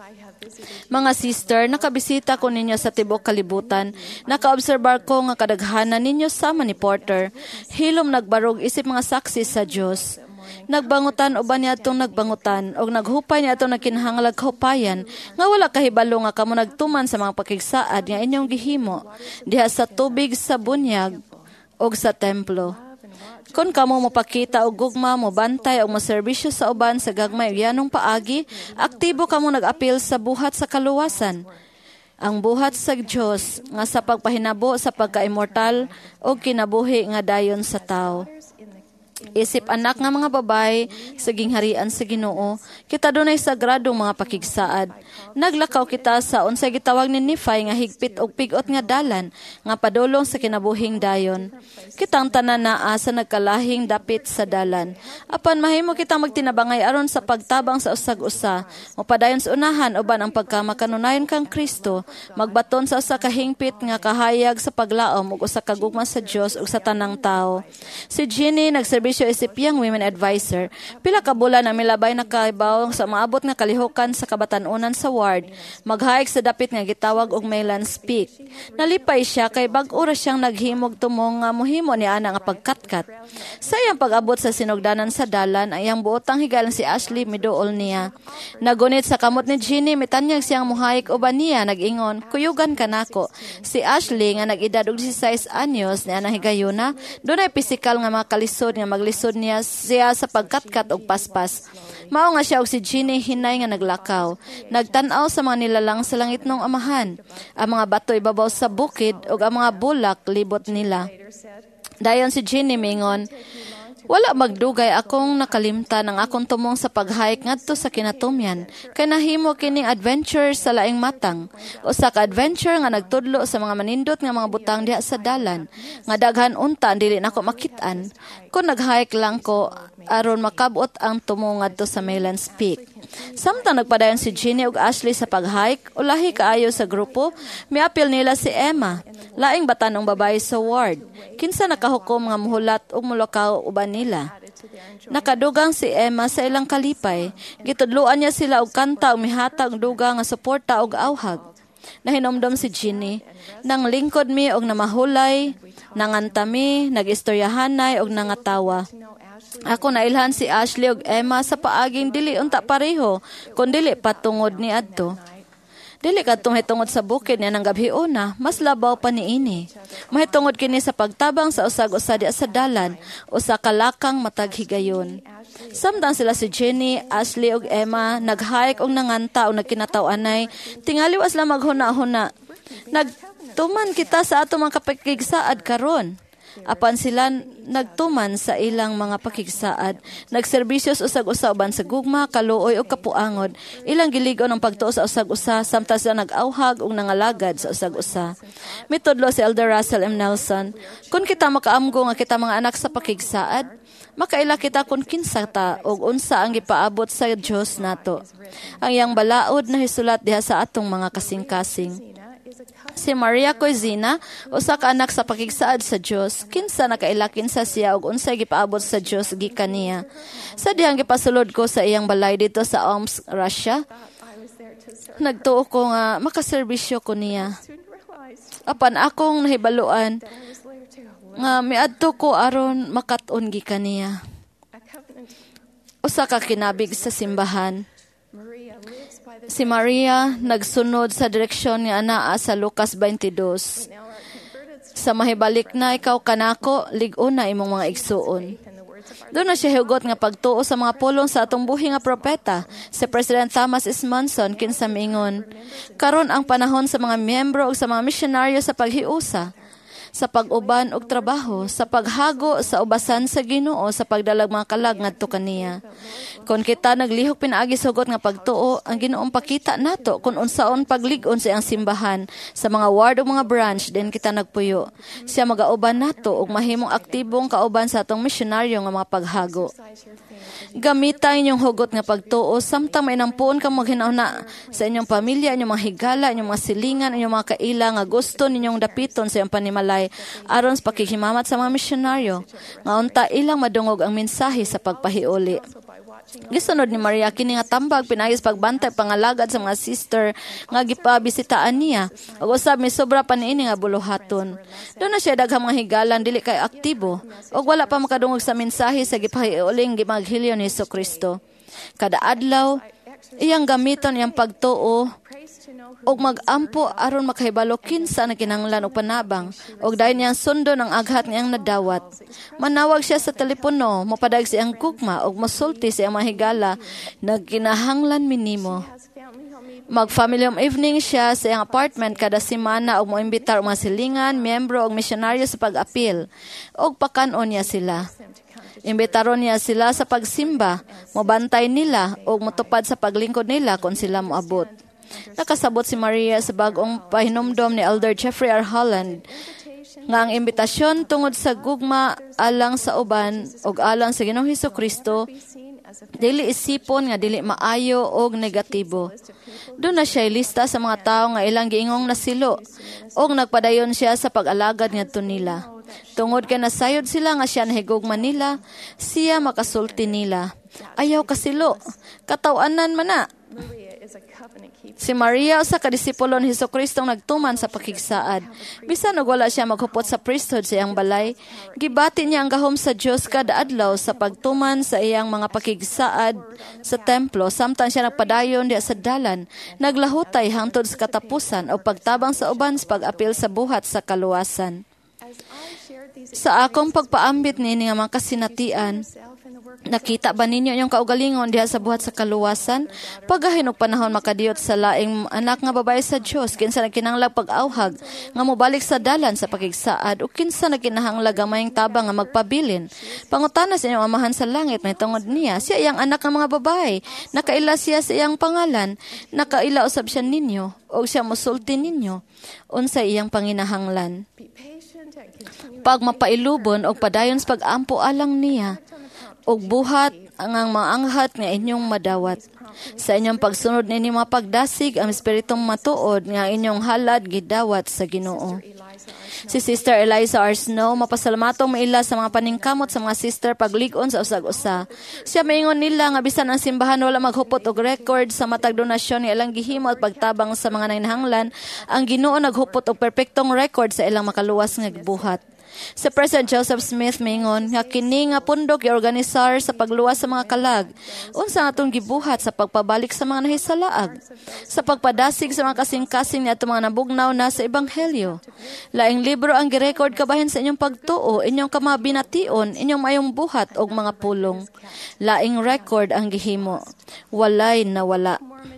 Mga sister, nakabisita ko ninyo sa tibok kalibutan. Nakaobserbar ko nga kadaghanan ninyo sama ni Porter. Hilom nagbarog isip mga saksi sa Dios. Nagbangutan uban niya itong nagbangutan o naghupay niya itong nakinahanglag kahupayan nga wala kahibalo nga kamo nagtuman sa mga pakigsaad nga inyong gihimo diha sa tubig sa bunyag o sa templo. Kung kamo mapakita og gugma, mo bantay o maserbisyo sa uban sa gagmay yanong paagi, aktibo kamo nag-apil sa buhat sa kaluwasan. Ang buhat sa Dios nga sa pagpahinabo sa pagka-immortal o kinabuhi nga dayon sa tao. Isip anak nga mga babay sa gingharian sa Ginoo, kita dunay sagradong mga pakigsaad. Naglakaw kita sa unsay gitawag ni Nephi nga higpit og pigot nga dalan nga padulong sa kinabuhing dayon. Kitang tanan naa sa nagkalahing dapit sa dalan. Apan mahimo kita magtinabangay aron sa pagtabang sa usag-usa. Mopadayon sa unahan uban ang pagkamakanunayon kang Kristo, magbaton sa usa ka hingpit nga kahayag sa paglaom ug usa ka gugma sa Dios ug sa tanang tawo. Si Jenny nagserbisyo isip yang women advisor. Pila ka bulan ang milabay na kaibaw sa maabot nga kalihukan sa kabatanunan sa ward. Maghaik sa dapit nga gitawag og Maylan Speak. Nalipay siya kay bag-o ra siyang naghimog tumong nga mohimo ni ana nga pagkatkat. Sa iyang pag-abot sa sinugdanan sa dalan, ang iyang buotang higalan si Ashley miduol niya. Nagunit sa kamot ni Jenny, mitanyag siyang muhaik uban niya, nag-ingon, kuyugan ka nako. Si Ashley nga nag-edad og 16 anyos ni anang higayuna, dunay pisikal nga mga kalisod nga paglisod niya siya sa pagkatkat og paspas. Mao nga siya og si Ginny hinay nga naglakaw. Nagtan-aw sa mga nilalang sa langit ng amahan. Ang mga bato ibabaw sa bukid ug ang mga bulak libot nila. Dayon si Ginny mingon, wala magdugay akong nakalimtan ang akong tumong sa pag-hike ngadto sa kinatumyan. Kay nahimo kining adventure sa laing matang. Usa ka adventure nga nagtudlo sa mga manindot nga mga butang diha sa dalan. Nga daghan unta dili nako makit-an. Kung nag-hike lang ko aron makabot ang tumong ngadto sa Maylands Peak. Samtang nagpadayon si Ginny ug Ashley sa pag-hike, ulahi kaayo sa grupo, miapil nila si Emma, laing batanong babae sa ward. Kinsa nakahukom nga muhulat ug mulakaw uban nila. Nakadugang si Emma sa ilang kalipay. Gitudluan niya sila og kanta ug mihatag duga nga suporta ug awhag. Nahinomdom si Ginny, nang lingkod mi og namahulay, nangantami, nagistoryahanay og nangatawa. Ako nailhan si Ashley ug Emma sa paaging dili unta pareho, kun dili patungod ni adto. Dili kadtong hitungod sa bukid niya ng gabhiuna, mas labaw pa niini. Mahitungod kini sa pagtabang sa usag-usa diha sa dalan, usa ka lakang matag higayon. Samtang sila si Ginny, Ashley ug Emma nag-hike og nanganta og nagkinataw-anay, tingali was lang maghuna-huna. Nagtuman kita sa ato mga kapakigsaad karon. Apan sila nagtuman sa ilang mga pakigsaad. Nagserbisyos usag-usa uban sa gugma, kaluoy o kapuangod. Ilang giligon ang pagtuo sa usag-usa, samtang sila nag-awhag o nangalagad sa usag-usa. Mitudlo si Elder Russell M. Nelson, kung kita makaamgo nga kita mga anak sa pakigsaad, makaila kita kung kinsa ta o unsa ang gipaabot sa Dios nato. Ang iyang balaod na hisulat diha sa atong mga kasing-kasing. Si Maria Coizina, usa ka anak sa pakigsaad sa Dios, kinsa nakailakin sa siya ug unsay gipaabot sa Dios gikan niya. Sa dihang gipasulod ko sa iyang balay dito sa Omsk, Russia, nagtuo ko nga makaserbisyo ko niya. Apan akong nahibaluan nga miadto ko aron makat-on gikan niya. Usa ka kinabig sa simbahan. Si Maria nagsunod sa direksyon nga anaa sa Lucas 22. Sa mahibalik na ikaw kanako, lig-on na imong mga igsuon. Doon na siya hugot nga pagtuo sa mga pulong sa atong buhi nga propeta. Si President Thomas S. Monson kinsa miingon, karon ang panahon sa mga miyembro ug sa mga misyonaryo sa paghiusa, sa pag-uban og trabaho, sa paghago sa ubasan sa Ginoo, sa pagdalag mga kalag ngadto kaniya. Kung kita naglihok pinaagi sugot nga pagtuo, ang Ginoong pakita nato kung unsaon paglig-on sa iyang simbahan sa mga ward o mga branch din kita nagpuyo. Siya magauban nato ug mahimong aktibong kauban sa atong misyonaryo nga mga paghago. Gamitan inyong hugot nga pagtuo samtang may nampuon ka maghinahuna sa inyong pamilya, inyong mga higala, inyong mga silingan, inyong mga kaila nga gusto ninyong dapiton sa iyong panimalay aron sa pakikimamat sa mga misyonaryo nga unta ilang madungog ang mensahe sa pagpahiuli. Gisunod ni Maria kini nga tambag pinagis pagbantay pangalagad sa mga sister nga gipabisitaan niya ug usab may sobra pa niini nga buluhaton. Doon na siya daghang mga higalan dili kay aktibo ug wala pa makadungog sa mensahe sa gipahiuling gimaghilyo ni Jesucristo. Kada adlaw iyang gamiton iyang pagtuo og mag-ampo aron makahibalo kinsa na kinahanglan og panabang og dayon niyang sundon ang aghat niyang nadawat. Manawag siya sa telepono, mopadag siyang gugma og mosulti sa iyang mahigala nagkinahanglan minimo. Mag-family home evening siya sa iyang apartment kada semana og moimbitar og mga silingan, miyembro og misyonaryo sa pag-apil og pakanon niya sila. Imbitaron niya sila sa pagsimba, mobantay nila og motupad sa paglingkod nila kung sila moabot. Nakasabot si Maria sa bagong pahinumdom ni Elder Jeffrey R. Holland nga ang imbitasyon tungod sa gugma alang sa uban o alang sa Ginoong Hesukristo dili isipon nga dili maayo o negatibo. Doon na siya ilista sa mga tao nga ilang giingong nasilo o nagpadayon siya sa pag-alagad ngadto nila. Tungod kay nasayod sila nga siya nahigugma nila, siya makasulti nila. Ayaw kasilo, katawanan man na. Si Maria sa kadisipulo ni Jesucristo nagtuman sa pakigsaad. Bisan og wala siya maghupot sa priesthood sa iyang balay, gibati niya ang gahom sa Dios kada adlaw sa pagtuman sa iyang mga pakigsaad sa templo samtang siya nagpadayon diha sa dalan, naglahutay hangtod sa katapusan o pagtabang sa uban sa pag-apil sa buhat sa kaluwasan. Sa akong pagpaambit nini nga mga kasinatian, nakita ba ninyo inyong kaugalingon diha sa buhat sa kaluwasan? Pagahin og panahon makadiyot sa laing anak nga babae sa Dios, kinsa nagkinahanglag pag-awhag nga mobalik sa dalan sa pagigsaad, o kinsa nagkinahanglag gamayng tabang nga magpabilin. Pangutana sa inyong amahan sa langit, may tungod niya, siya iyang anak nga mga babae, nakaila siya sa iyang pangalan, nakaila usab siya ninyo, o siya musulti ninyo, unsa iyang panginahanglan. Pag mapailubon og padayon sa pag-ampo alang niya, og buhat ang maanghat nga inyong madawat. Sa inyong pagsunod nini mga pagdasig, ang espiritong matuod nga inyong halad gidawat sa Ginoo. Si Sister Eliza R. Snow, mapasalamatong maila sa mga paningkamot sa mga sister paglig-on sa usag-usa. Siya maingon nila nga bisan ang simbahan wala maghupot og record sa matag donasyon nga ilang gihimo at pagtabang sa mga nanginahanglan, ang Ginoo naghupot og perpektong record sa ilang makaluwas nga gibuhat. Si President Joseph Smith maingon nga kini nga pundok giorganisar sa pagluwas sa mga kalag, unsa nga atong gibuhat sa pagpabalik sa mga nahisalaag, sa pagpadasig sa mga kasing-kasing ni atong mga nabugnaw na sa ebanghelyo. Laing libro ang girecord kabahin sa inyong pagtuo, inyong kamabination, inyong mayong buhat og mga pulong. Laing record ang gihimo, walay nawala.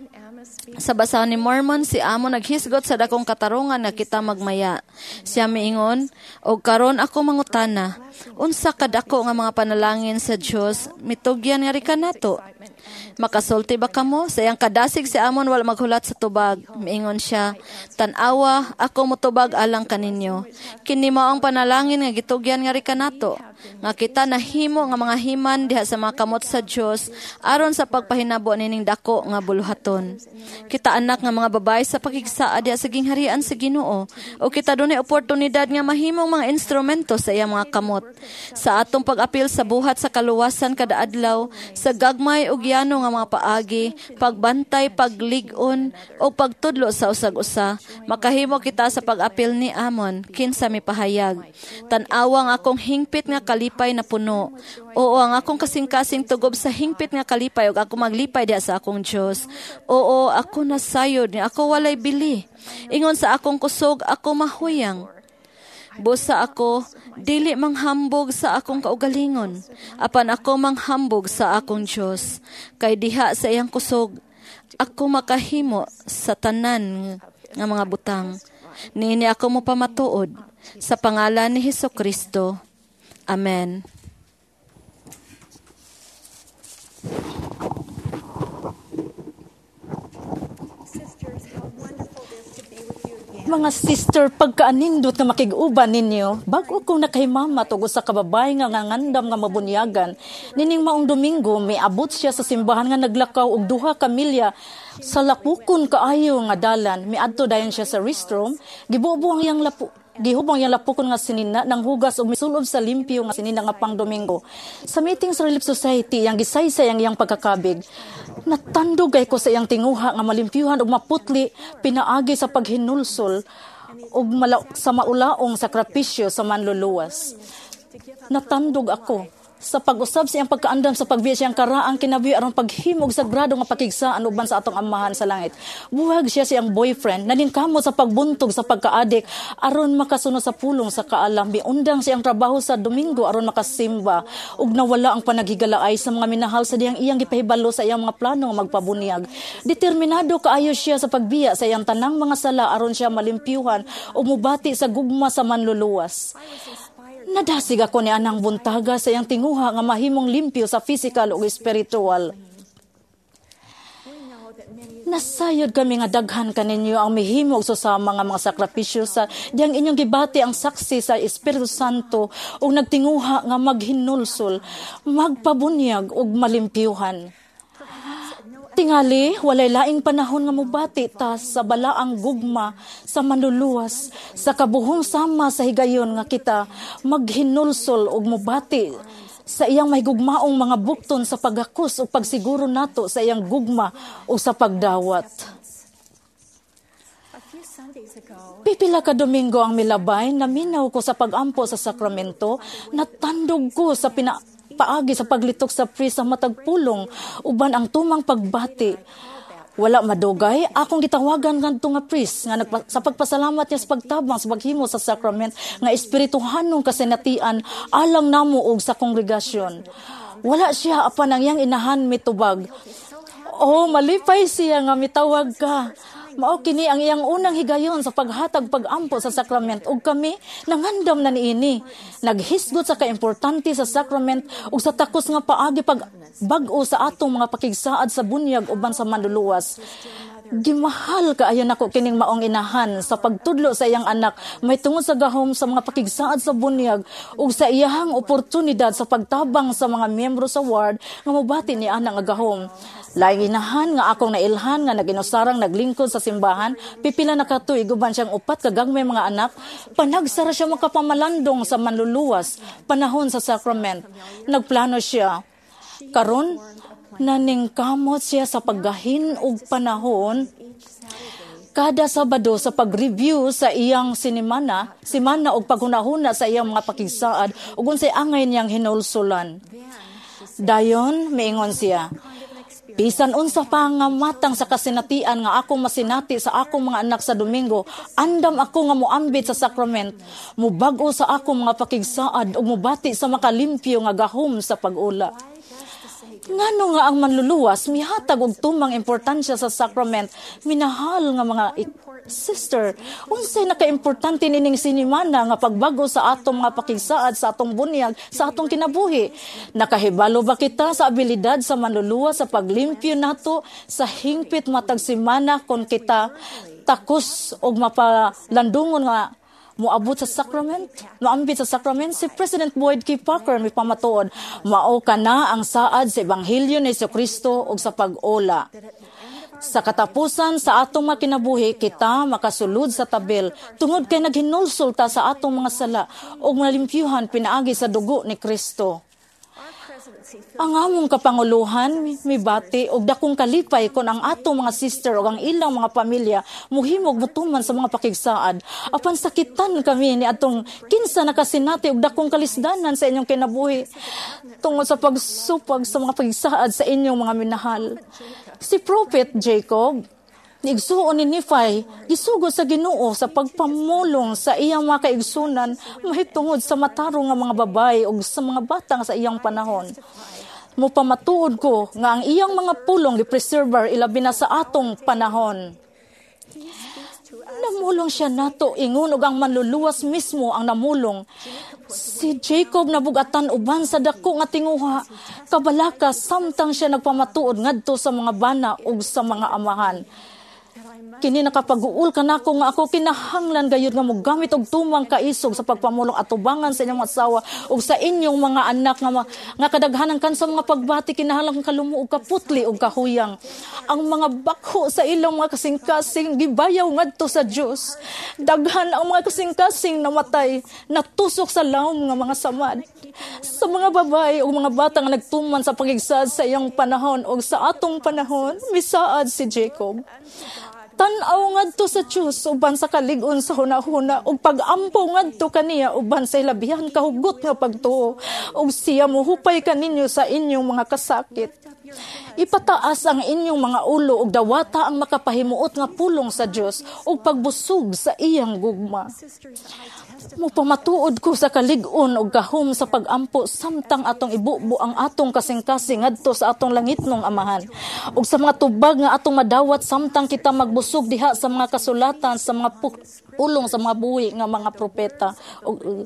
Sa basahon ni Mormon, si Amon naghisgot sa dakong katarungan nga kita magmaya. Siya miingon, og karon ako mangutana, unsa kadako nga mga panalangin sa Dios mitugyan nga rika nato? Makasulti ba kamo? Sa iyang kadasig si Amon wala maghulat sa tubag. Miingon siya, tan-awa, ako mutubag alang kaninyo. Kini mao ang panalangin nga gitugyan nga rika nato. Nga kita nahimo nga mga himan diha sa mga kamot sa Dios aron sa pagpahinabo nining dako nga buluhaton. Kita anak nga mga babae sa pakigsaad diha sa gingharian sa Ginoo, o kita dunay oportunidad nga mahimong mga instrumento sa iyang mga kamot. Sa atong pag-apil sa buhat sa kaluwasan kada adlaw, sa gagmay ug yano nga mga paagi, pagbantay, paglig-on o pagtudlo sa usag-usa, makahimo kita sa pag-apil ni Amon kinsa mipahayag. Tan-awa nga akong hingpit nga kalipay na puno. Oo, ang akong kasing-kasing tugob sa hingpit nga kalipay ug ako maglipay diha sa akong Dios. Oo, ako nasayod ni ako walay bili. Ingon sa akong kusog ako mahuyang. Busa ako, dili manghambog sa akong kaugalingon. Apan ako manghambog sa akong Dios. Kay diha sa iyang kusog, ako makahimo sa tanan nga mga butang. Niini ako mo pamatuod sa pangalan ni Hesukristo. Amen. Mga sister, pagkaanindot nga makig-uban ninyo, bago kong nakahimama tugo sa kababay nga ngandam nga mabunyagan, nining maong Domingo, may abot siya sa simbahan nga naglakaw og duha ka milya sa lapukon kaayo nga dalan. Miadto dayon siya sa restroom, gibubuang yang gihubong yung lapukon nga sinina nang hugas o misulob sa limpyo nga sinina nga pang Domingo. Sa meeting sa Relief Society, yung gisaysay ang iyang pagkakabig, natandog ko sa iyang tinguha nga malimpyuhan o maputli, pinaagi sa paghinulsol o sa maulaong sakripisyo sa manluluwas. Natandog ako sa pag-usab sa iyang pagkaandam sa pagbiya siyang karaang kinabuhi aron paghimog sa grado nga pakigsaan uban sa atong amahan sa langit. Buhag siya siyang boyfriend naningkamot sa pagbuntog sa pagkaadik aron makasunod sa pulong sa kaalam. Biundang siyang trabaho sa Domingo aron makasimba ug nawala ang panaghigalaay sa mga minahal sa diyang iyang gipahibalo sa iyang mga plano nga magpabunyag. Determinado kaayo siya sa pagbiya sa iyang tanang mga sala aron siya malimpyuhan o mubati sa gugma sa manluluwas. Nadasig ako ni anang buntaga sa iyang tinguha nga mahimong limpyo sa physical o spiritual. Nasayod kami nga daghan kaninyo ang mihimog sa mga sakripisyo sa diyang inyong gibati ang saksi sa Espiritu Santo o nagtinguha nga maghinulsol, magpabunyag o malimpyuhan. Tingali, walay laing panahon nga mubati ta sa balaang gugma sa manluluwas, sa kabuhong sama sa higayon nga kita maghinulsol og mubati sa iyang may gugmaong mga bukton sa pagakos o pagsiguro nato sa iyang gugma o sa pagdawat. Pipila ka Domingo ang milabay, naminaw ko sa pagampo sa sakramento, natandog ko sa paagi sa paglitok sa priest sa matagpulong uban ang tumang pagbati Wala madugay, akong gitawagan ngadto nga priest nga sa pagpasalamat niya sa pagtabang sa paghimo sa sacrament nga espirituhanong kasinatian alang namo og sa kongregasyon. Wala siya apan ang iyang inahan mitubag. Oh, malipay siya nga mitawag ka. Mao kini ang iyang unang higayon sa paghatag pag-ampo sa sakrament ug kami nangandam na niini. Naghisgot sa kaimportante sa sakrament ug sa takos nga paagi pag bag-o sa atong mga pakigsaad sa bunyag uban sa manluluwas. Gimahal kaayo nako kining maong inahan sa pagtudlo sa iyang anak may tungod sa gahom sa mga pakigsaad sa bunyag ug sa iyahang oportunidad sa pagtabang sa mga miyembro sa ward nga mobati ni ana nga gahom. Laing inahan nga akong nailhan nga naginusarang naglingkod sa simbahan, pipila na katuig uban siyang 4 ka gagmay mga anak, panagsara siya makapamalandong sa manluluwas panahon sa sacrament. Nagplano siya. Karon naningkamot siya sa paggahin og panahon kada Sabado sa pag-review sa iyang simana og paghunahuna sa iyang mga pakigsaad ug unsay angay niyang hinulsulan. Dayon miingon siya, bisan unsa pa nga matang sa kasinatian nga ako masinati sa akong mga anak sa Domingo, andam ako nga moambit sa sakrament, mubag-o sa akong mga pakigsaad ug mubati sa makalimpyo nga gahom sa pag-ula. Ngano nga ang manluluwas mihatag og tumang importansya sa sakrament, minahal nga mga sister, unsay naka-importante nining sinimana nga pagbago sa atong mga pakigsaad sa atong bunyag sa atong kinabuhi? Nakahibalo ba kita sa abilidad sa manluluwas sa paglimpyo nato sa hingpit matag simana kon kita takos og mapalandungon nga moabot sa sacrament, moambit sa sacrament? Si President Boyd K. Parker may pamatuod, mao kana ang saad sa Ebanghelyo ni Jesucristo ug sa pag-ola. Sa katapusan sa atong mga kinabuhi, kita makasulod sa tabil tungod kay naghinulsol ta sa atong mga sala ug malimpyuhan pinaagi sa dugo ni Kristo. Ang among kapanguluhan mibati og dakong kalipay kon ang atong mga sister ug ang ilang mga pamilya muhimog mutuman sa mga pakigsaad apan sakitan kami ni atong kinsa nakasinati og dakong kalisdanan sa inyong kinabuhi tungod sa pagsupag sa mga pakigsaad sa inyong mga minahal. Si Prophet Jacob igsuon ni Nephi, gisugo sa Ginoo sa pagpamulong sa iyang mga kaigsunan mahitungod sa matarong nga mga babae ug sa mga batang sa iyang panahon. Mupamatuod ko nga ang iyang mga pulong gi-preserve ilabi na sa atong panahon. Namulong siya nato ingon ug ang manluluwas mismo ang namulong. Si Jacob nabugatan uban sa dako nga tinguha, kabalaka samtang siya nagpamatuod ngadto sa mga bana ug sa mga amahan. Kini nakapag-uul ka na ako nga ako kinahanglan gayud nga mogamit og tumang kaisog sa pagpamulong atubangan sa inyong asawa ug sa inyong mga anak nga kadaghanan kan sa mga pagbati kinahanglan kalumo og kaputli ug kahuyang. Ang mga bakho sa ilang mga kasing-kasing gibayaw ngadto sa Dios. Daghan ang mga kasing-kasing namatay, natusok sa lawom nga mga samad. Sa mga babae ug mga bata nga nagtuman sa pagigsad sa iyang panahon ug sa atong panahon, misaad si Jacob. Tan-aw ngadto sa Dios uban sa kalig-on sa hunahuna ug pag-ampo ngadto kaniya uban sa ilabihan kahugot nga pagtuo ug siya mohupay kaninyo sa inyong mga kasakit. Ipataas ang inyong mga ulo ug dawata ang makapahimuot nga pulong sa Dios ug pagbusog sa iyang gugma. Mupamatuod ko sa kalig-on ug gahom sa pag-ampo samtang atong ibubo ang atong kasing-kasing ngadto sa atong langitnong Amahan ug sa mga tubag nga atong madawat samtang kita magbusog diha sa mga kasulatan sa mga pulong sa mga buhi nga mga propeta ug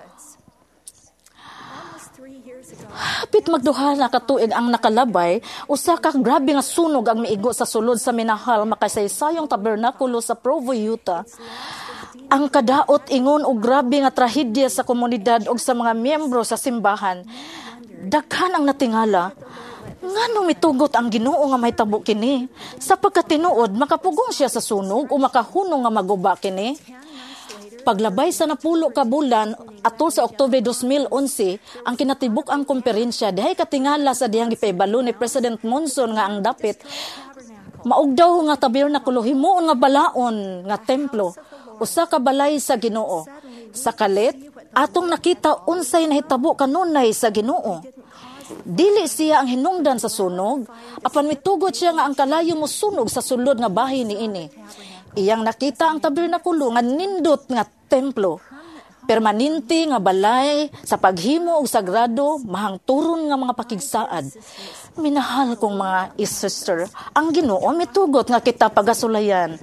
hapit magduha na katuig ang nakalabay, usa ka grabe nga sunog ang miigo sa sulod sa minahal makasaysayong tabernakulo sa Provo, Utah. Ang kadaot ingon og grabe nga trahedya sa komunidad ug sa mga miyembro sa simbahan. Daghan ang natingala. Nganong mitugot ang Ginoo nga mahitabo kini? Sa pagkatinuod makapugong siya sa sunog o makahunong nga maguba kini? Paglabay sa napulo ka bulan atol sa Oktubre 2011, ang kinatibuk ang komperensya dihay katingala sa dihang gipaibalo ni President Monson nga ang dapit maugdaw nga tabernakulo himuon nga balaon nga templo, usa ka balay sa Ginoo. Sa kalit atong nakita unsay nahitabo kanunay sa Ginoo. Dili siya ang hinungdan sa sunog, apan mitugot siya nga ang kalayo mo sunog sa sulod nga bahin niini. Iyang nakita ang tabernakulo nga nindot nga templo. Permanente nga balay sa paghimo og sagrado, mahangturon nga mga pakigsaad. Minahal kong mga sister, ang Ginoo mitugot nga kita pagasulayan.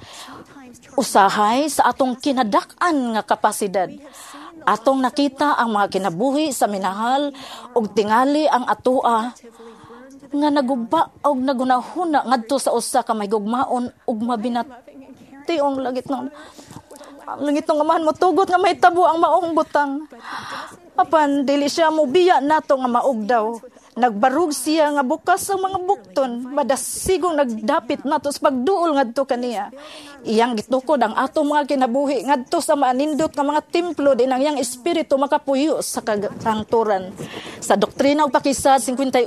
Usahay sa atong kinadak-an nga kapasidad. Atong nakita ang mga kinabuhi sa minahal ug tingali ang atoa nga naguba og nagunahuna ngadto sa usa ka mahigugmaon ug mabinationg langit ng amahan mo tugot nga mahitabo ang maong butang. Apan dili siya mobiya nato nga maog daw. Nagbarug siya nga bukas ang mga bukton, madasigong nagdapit nato sa pagduol ngadto kaniya. Iyang gitukod ang ato mga kinabuhi ngadto sa maanindot nga mga templo din ang iyang espiritu makapuyo sa kahangturan. Sa doktrina ug pakisad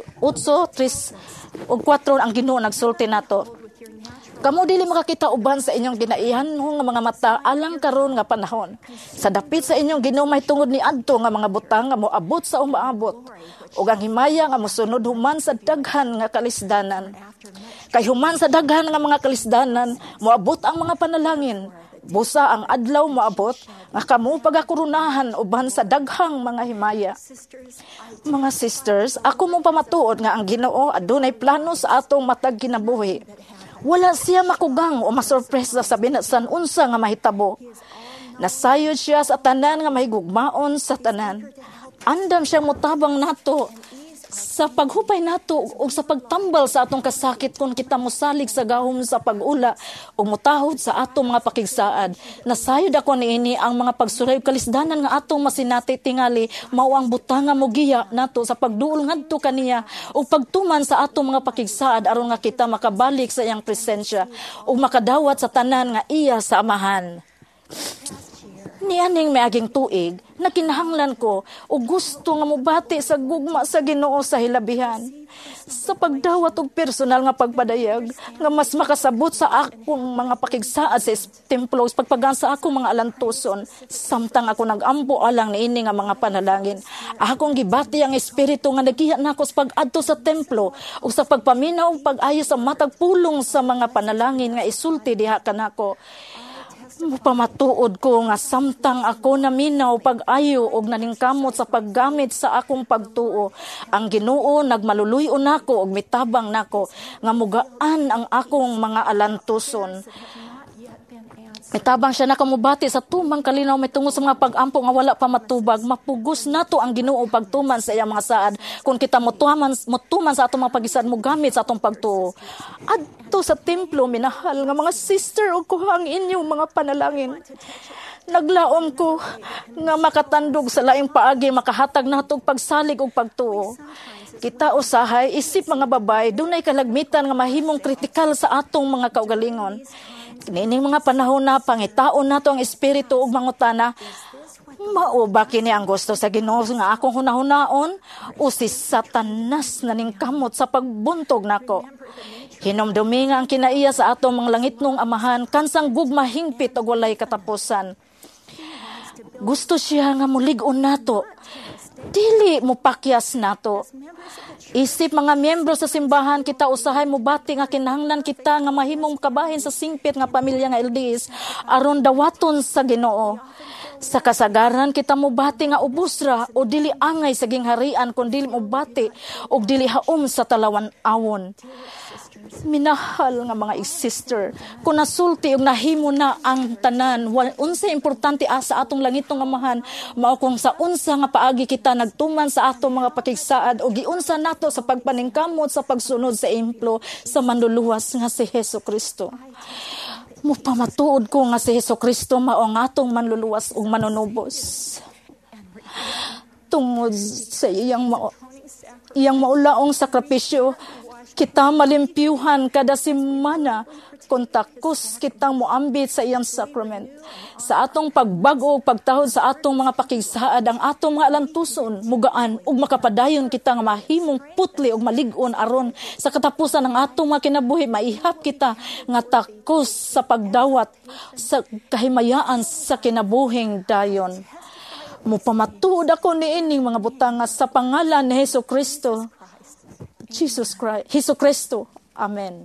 58:3 ug 4 ang Ginoo nagsulti nato. Kamo dili makakita uban sa inyong ginaihan nga mga mata alang karon nga panahon. Sa dapit sa inyong Ginoo may tungod ni adto nga mga butang nga moabot sa umaabot. Ug ang himaya nga mosunod human sa daghan nga kalisdanan. Kay human sa daghan nga mga kalisdanan moabot ang mga panalangin. Busa ang adlaw moabot nga kamo pagakurunahan uban sa daghang mga himaya. Mga sisters, ako mo pamatuod nga ang Ginoo adunay plano sa atong matag kinabuhi. Wala siya makugang o masurpresa sa binasan unsa nga mahitabo. Nasayod siya sa tanan nga mahigugmaon sa tanan. Andam siya motabang nato sa paghupay nato o sa pagtambal sa atong kasakit kung kita mosalig sa gahom sa pag-ula o mutahod sa atong mga pakigsaad. Nasayod ako niini ang mga pagsuray kalisdanan nga atong masinati tingali mao ang butang nga mogiya nato sa pagduol ngadto kaniya o pagtuman sa atong mga pakigsaad aron nga kita makabalik sa iyang presensya o makadawat sa tanan nga iya sa amahan. Nianing may aging tuig, nakinahanglan ko o gusto nga mubati sa gugma sa Ginoo sa hilabihan. Sa pagdawat og personal nga pagpadayag, nga mas makasabot sa akong mga pakigsaad sa templo, pagpagan sa akong mga alantuson, samtang ako nagampo alang niini nga mga panalangin. Akong gibati ang espiritu nga nagiya nako sa pag-adto sa templo o sa pagpaminaw og pag-ayo sa matag pulong sa mga panalangin nga isulti diha kanako. Pamatuod ko nga samtang ako naminaw pag-ayo og naningkamot sa paggamit sa akong pagtuo, ang Ginoo nagmaluluy-on nako og mitabang nako nga mugaan ang akong mga alantuson. Mitabang siya nakamubati sa tumang kalinaw may tungo sa mga pag-ampo nga wala pa matubag. Mapugos nato ang Ginoo pagtuman sa iyang mga saad. Kung kita motuman sa atong mga pagisad mo gamit sa atong pagtuo. Adto sa templo minahal nga mga sister ug kuha ang inyong mga panalangin. Naglaom ko nga makatandog sa laing paagi makahatag nato og pagsalig ug pagtuo. Kita usahay isip mga babay dunay kalagmitan nga mahimong kritikal sa atong mga kaugalingon. Nining mga panahon na pangitaon nato ang espiritu ug mangutana, mao ba kini ang gusto sa Ginoo nga akong hunahunaon o si Satanas naningkamot sa pagbuntog nako? Hinumdumi nga ang kinaiya sa atong mga langitnong amahan kansang gugma hingpit og walay katapusan. Gusto siya nga mulig-on nato. Dili mo pakyas nato. Isip mga miyembro sa simbahan kita usahay mo bati nga kinahanglan kita nga mahimong kabahin sa singpit nga pamilya nga LDS aron dawaton sa Ginoo. Sa kasagaran kita mo bati nga ubos ra o dili angay sa gingharian kun dili mo bati o dili haom sa talawan-awon. Minahal nga mga sister, kung nasulti og nahimo na ang tanan, unsa importante sa atong langitong amahan, mao kung sa unsa nga paagi kita nagtuman sa atong mga pakigsaad o giunsa nato sa pagpaningkamot sa pagsunod sa implo sa manluluwas nga si Hesukristo. Mupamatuod ko nga si Hesukristo mao ang atong manluluwas ug manunubos. Tungod sa iyang maulaong sakripisyo, kita malimpyuhan kada semana kung takos kitang muambit sa iyang sacrament. Sa atong pagbago o pagtahod sa atong mga pakigsaad, ang atong mga alantuson, mugaan ug makapadayon kita nga mahimong putli ug malig-on aron sa katapusan ng atong mga kinabuhi maihap kita nga takos sa pagdawat sa kahimayaan sa kinabuhing dayon. Mupamatuod ako niining mga butang sa pangalan ni Hesukristo. Jesus Christ, Hesus Kristo. Amen.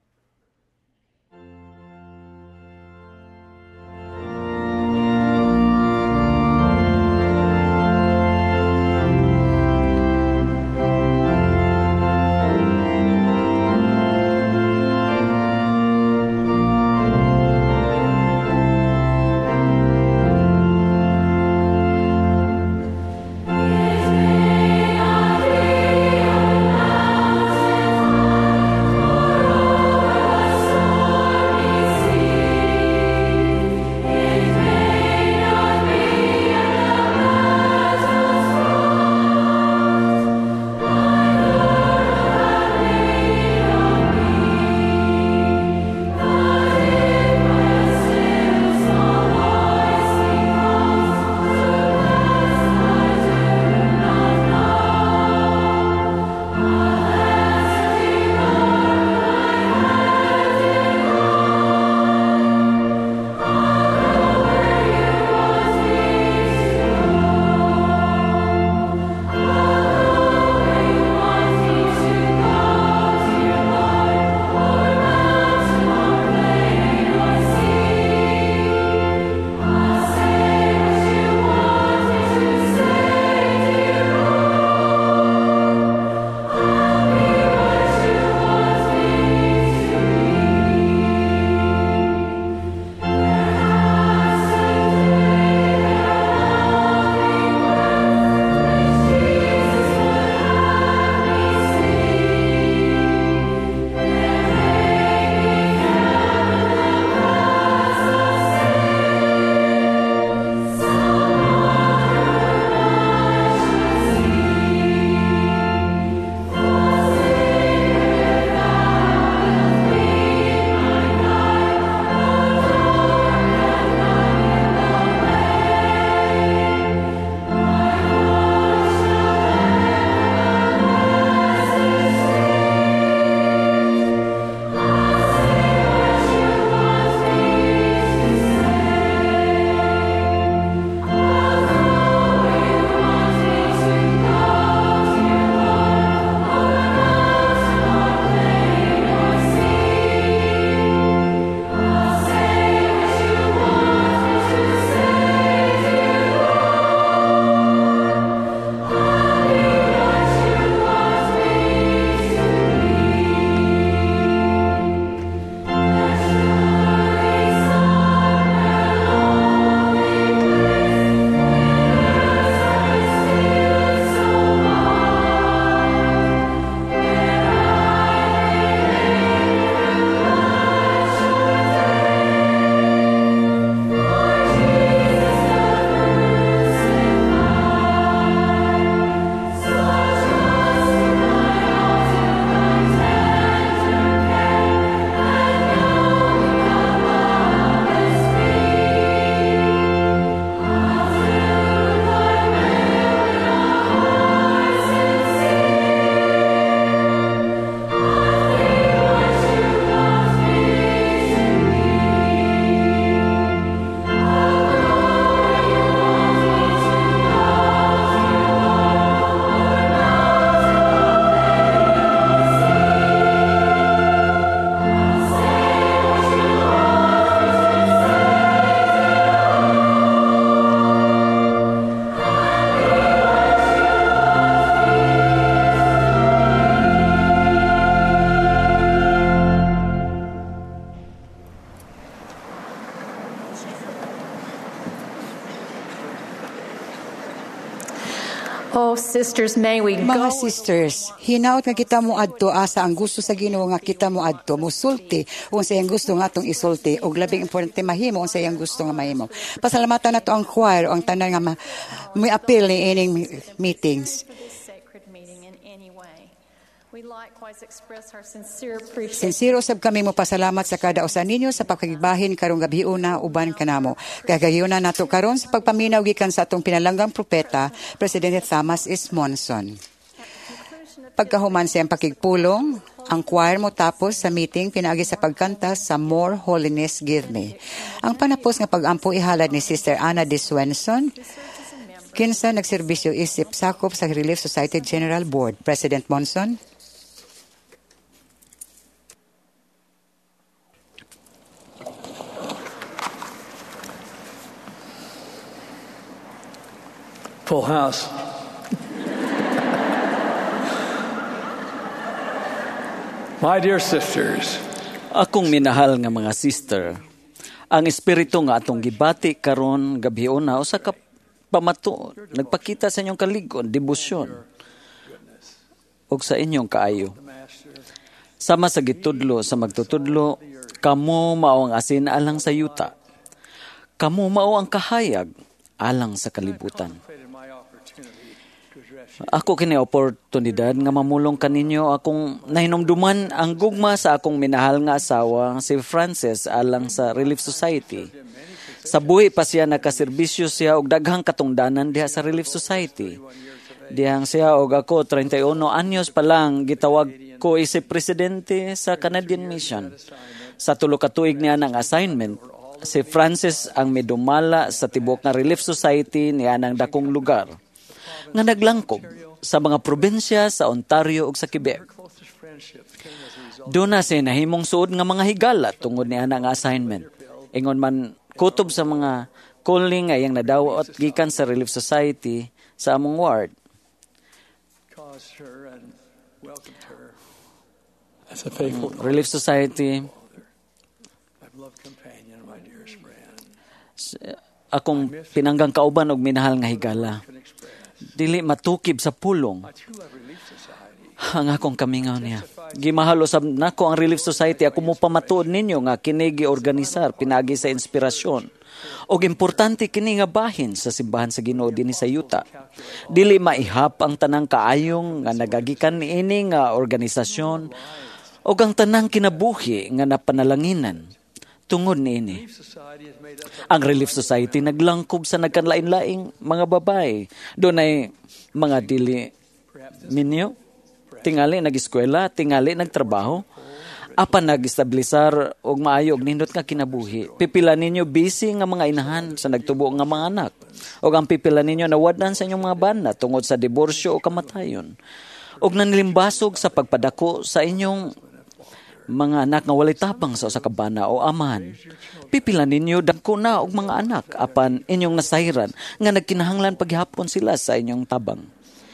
Oh, sisters, may we Mga go. sisters, hinaut nga kita mo adto asa ang gusto sa Ginoo nga kita mo adto musulti unsa iyang gusto nga atong isulti ug labing importante mahimo unsa iyang gusto nga mahimo. Pasalamatan nato ang choir o ang tanan nga may appeal ni ining meetings. Sincere usab kami mo pasalamat sa kada usa ninyo sa pagkagibahin karong gabhiuna uban kanamo. Kagayon nato karon sa pagpaminaw gikan sa atong pinalanggang propeta, Presidente Thomas S. Monson. Pagkahuman sa iyang pakigpulong, ang choir mo tapos sa meeting pinaagi sa pagkanta sa More Holiness Give Me. Ang panapos nga pag-ampo ihalad ni Sister Anna D. Swenson, kinsa nagserbisyo isip sakop sa Relief Society General Board. President Monson. Full house. My dear sisters, akong minahal nga mga sister, ang espiritu nga atong gibati karon gabhion na usa ka pamato nagpakita sa inyong kaligon, debosyon ug sa inyong kaayo. Sama sa gitudlo sa magtutudlo, kamo mao ang asin alang sa yuta. Kamo mao ang kahayag alang sa kalibutan. Ako kini oportunidad nga mamulong kaninyo akong nahinumduman ang gugma sa akong minahal nga asawa si Frances alang sa Relief Society. Sa buhi pa siya nakaserbisyo siya og daghang katungdanan diha sa Relief Society. Dihang siya og ako 31 anyos pa lang gitawag ko isip presidente sa Canadian Mission. Sa tulo ka tuig niya ng assignment, si Frances ang midumala sa tibok nga Relief Society niya ng dakong lugar nga naglangkob sa mga probinsya sa Ontario ug sa Quebec. Doon na siya nahimong suod nga mga higala tungod niya ng assignment. Ingon man kutob sa mga calling nga iyang nadawat gikan sa Relief Society sa among ward. as a faithful Relief Society, akong pinanggang kauban og minahal nga higala. Dili matukib sa pulong ang akong kamingaw niya. Gimahal usab nako ang Relief Society. Ako mo pamatuod ninyo nga kini giorganisar pinagi sa inspirasyon. Og importante kini nga bahin sa simbahan sa Ginoo dinhi sa yuta. Dili maihap ang tanang kaayong nga nagagikan niini nga organisasyon og ang tanang kinabuhi nga napanalanginan tungod niini. Ang Relief Society naglangkob sa nagkanlain-laing mga babay. Doon ay mga dili minyo, tingali nag-eskwela, tingali nagtrabaho, apan nag-establisar og maayo og nindot nga kinabuhi. Pipila ninyo busy nga mga inahan sa nagtubo nga mga anak. Og ang pipila ninyo nawadnan sa inyong mga bana tungod sa diborsyo o kamatayon. Og nanlimbasog sa pagpadako sa inyong mga anak nga walay tapang sa usa ka bana o amahan. Pipila ninyo dagko na og mga anak apan inyong nasayran nga nagkinahanglan paghapon sila sa inyong tabang.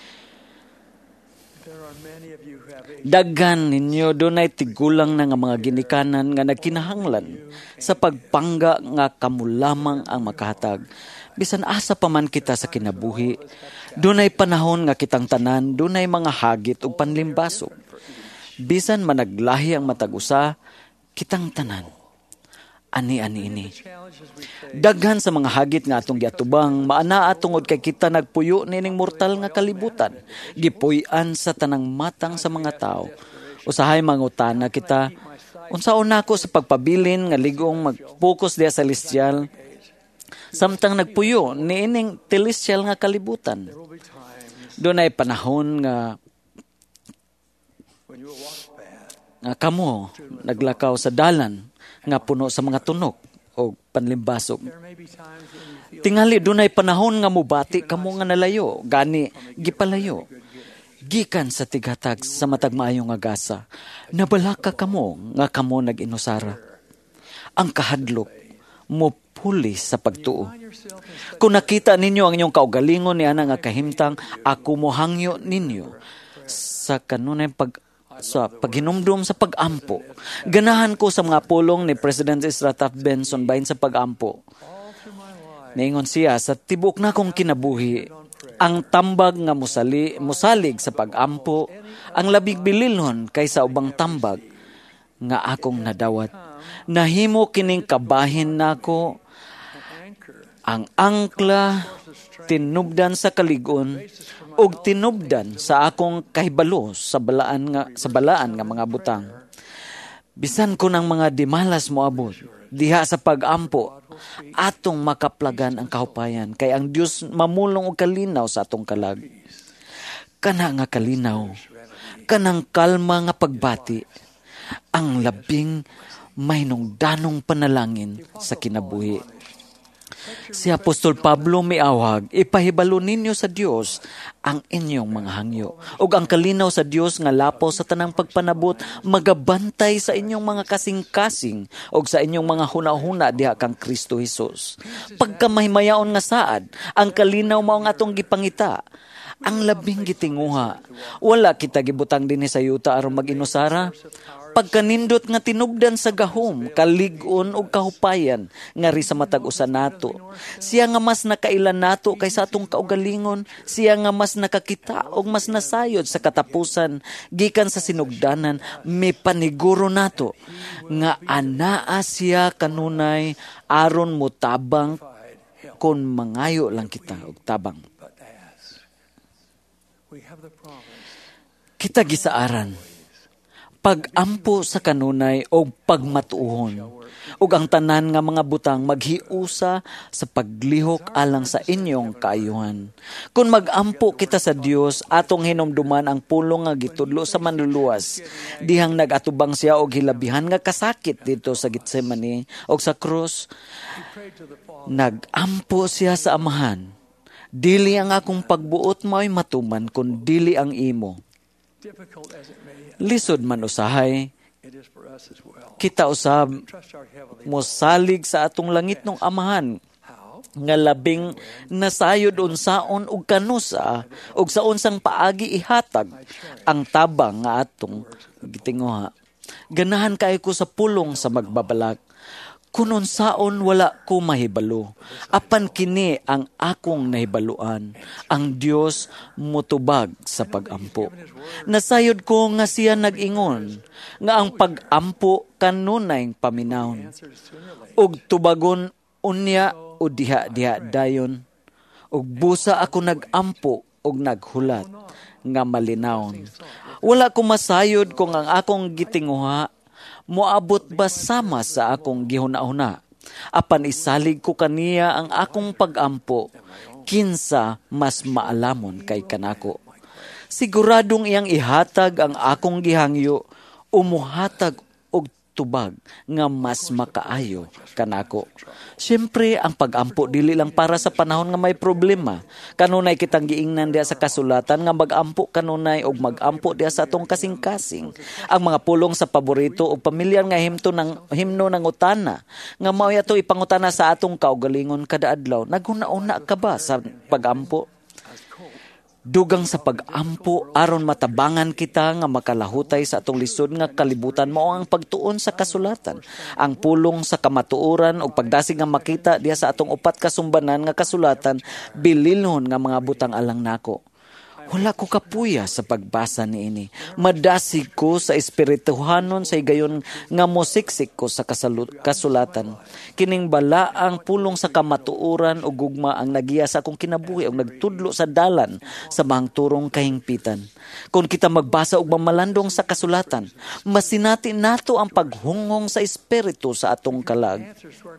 Daghan ninyo dunay tigulang na nga mga ginikanan nga nagkinahanglan sa pagpangga nga kamo lamang ang makahatag. Bisan asa pa man kita sa kinabuhi, dunay panahon nga kitang tanan, dunay mga hagit ug panlimbasog. Bisan managlahi ang matag-usa, kitang tanan. Ani-ani ini. Daghan sa mga hagit nga atong giatubang, maanaa tungod kay kita nagpuyo nining mortal nga kalibutan. Gipuy-an sa tanang matang sa mga tao. Usahay mangutana kita, unsaon nako sa pagpabilin nga ligong mag-focus diya sa celestial, samtang nagpuyo niining celestial nga kalibutan. Doon ay panahon nga kamo naglakaw sa dalan nga puno sa mga tunok o panlimbasog. Tingali dunay panahon nga mubati kamo nga nalayo, gani gipalayo. Gikan sa tighatag sa matag maayo nga gasa, nabalaka kamo nga kamo nag-inusara. Ang kahadlok mo puli sa pagtuo. Kung nakita ninyo ang inyong kaugalingon niana nga kahimtang, ako mo hangyo ninyo sa kanunay sa paghinumdum sa pag-ampo. Ganahan ko sa mga pulong ni President Ezra Taft Benson bahin sa pag-ampo. Niingon siya, sa tibok na kong kinabuhi, ang tambag nga musalig sa pag-ampo, ang labig bililhon kaysa ubang tambag nga akong nadawat. Nahimo kining kabahin nako, ang angkla tinubdan sa kaligon ug tinubdan sa akong kahibalo sa balaan nga mga butang. Bisan ko ng mga dimalas moabot diha sa pag-ampo, atong makaplagan ang kahupayan kay ang Dios mamulong og kalinaw sa atong kalag. Kana nga kalinaw, kanang kalma nga pagbati, ang labing mahinungdanong panalangin sa kinabuhi. Si Apostol Pablo miawhag, ipahibalo ninyo sa Dios ang inyong mga hangyo. Ug ang kalinaw sa Dios nga lapaw sa tanang pagpanabot, magabantay sa inyong mga kasing-kasing ug sa inyong mga huna-huna diha kang Kristo Jesus. Pagkamahimayaon nga saad, ang kalinaw mao nga atong gipangita. Ang labing gitinguha. Wala kita gibutang dinhi sa yuta aron mag-inusara. Pagkanindot nga tinubdan sa gahom, kalig-on ug kahupayan ngari sa matag usa nato. Siya nga mas nakailan nato kaysa atong kaugalingon, siya nga mas nakakita ug mas nasayod sa katapusan gikan sa sinugdanan, may paniguro nato nga anaa siya kanunay aron mo tabang kon mangayo lang kita og tabang. Kita gisaaran pagampo sa kanunay o pagmatuhon ug ang tanan nga mga butang maghiusa sa paglihok alang sa inyong kaayuhan. Kung magampo kita sa Dios, atong hinumduman ang pulong nga gitudlo sa manluluwas, dihang nagatubang siya og hilabihan nga kasakit dito sa Getsemani og sa krus. Nagampo siya sa Amahan. Dili ang akong pagbuot mao'y matuman kun dili ang imo. Lisod man usahay, kita usab mosalig sa atong langit ng Amahan nga labing nasayod unsaon ug kanusa ug sa unsang paagi ihatag ang tabang nga atong gitinguha. Ganahan kay ko sa pulong sa magbabalak. Kunon saon wala ko mahibalo. Apan kini ang akong nahibaluan. Ang Dios mutubag sa pagampo. Nasayod ko nga siya nag-ingon, nga ang pagampo kanunay paminahon. Ug tubagon unya o diha-diha dayon. Ug busa ako nagampo ug naghulat nga malinawon. Wala ko masayod kung ang akong gitinguha moabot ba sama sa akong gihuna-huna. Apan isalig ko kaniya ang akong pagampo, kinsa mas maalamon kay kanako. Siguradong iyang ihatag ang akong gihangyo, umuhatag og tubag nga mas makaayo kanako. Siyempre, ang pagampo dili lang para sa panahon nga may problema. Kanunay kitang giingnan diha sa kasulatan nga magampo kanunay og magampo diha sa atong kasing-kasing. Ang mga pulong sa paborito o pamilyar nga himno ng utana nga mao ato ipangutana sa atong kaugalingon kada adlaw. Naghuna-una ka ba sa pagampo? Dugang sa pagampo aron matabangan kita nga makalahutay sa atong lisod nga kalibutan mao ang pagtuon sa kasulatan. Ang pulong sa kamatuoran ug pagdasig nga makita diha sa atong upat ka sumbanan nga kasulatan bililhon nga mga butang alang nako. Wala ko kapuya sa pagbasa niini. Madasig ko sa espirituhanon sa higayon nga mosiksik ko sa kasulatan. Kining bala ang pulong sa kamatuoran o gugma ang nagiya sa akong kinabuhi o nagtudlo sa dalan sa mahang turong kahingpitan. Kung kita magbasa og mamalandong sa kasulatan, masinati nato ang paghungong sa espiritu sa atong kalag.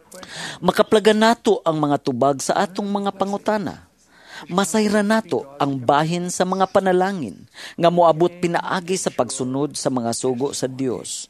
Makaplagan nato ang mga tubag sa atong mga pangutana. Masayra nato ang bahin sa mga panalangin nga moabot pinaagi sa pagsunod sa mga sugo sa Dios.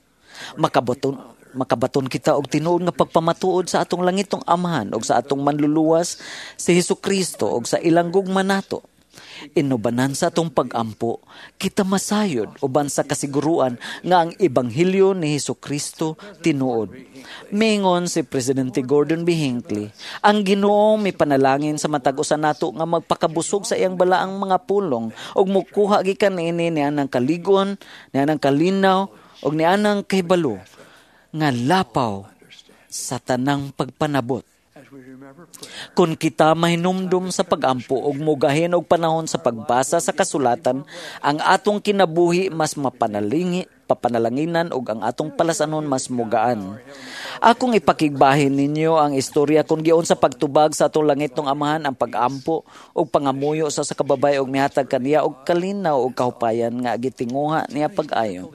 Makabaton kita og tinuod nga pagpamatuod sa atong langitong Amahan og sa atong manluluwas si Hesukristo og sa ilang gugma nato. Inubanan sa atong pagampo, kita masayod uban sa kasiguruan nga ang Ebanghelyo ni Hesukristo tinuod. Mingon si Presidente Gordon B. Hinckley, ang Ginoo may panalangin sa matag usa nato nga magpakabusog sa iyang balaang mga pulong ug mukuha gikan niini niya ng kaligon, niya ng kalinaw ug niya ng kahibalo nga lapaw sa tanang pagpanabot. Kung kita mahinumdum sa pagampo ug mugahin og panahon sa pagbasa sa kasulatan, ang atong kinabuhi mas papanalanginan ug ang atong palasanon mas mugaan. Akong ipakigbahin ninyo ang istorya kung giun sa pagtubag sa atong langitong Amahan ang pagampo ug pangamuyo sa kababay ug mihatag kaniya og kalinaw ug kahupayan nga gitinguha niya pag-ayo.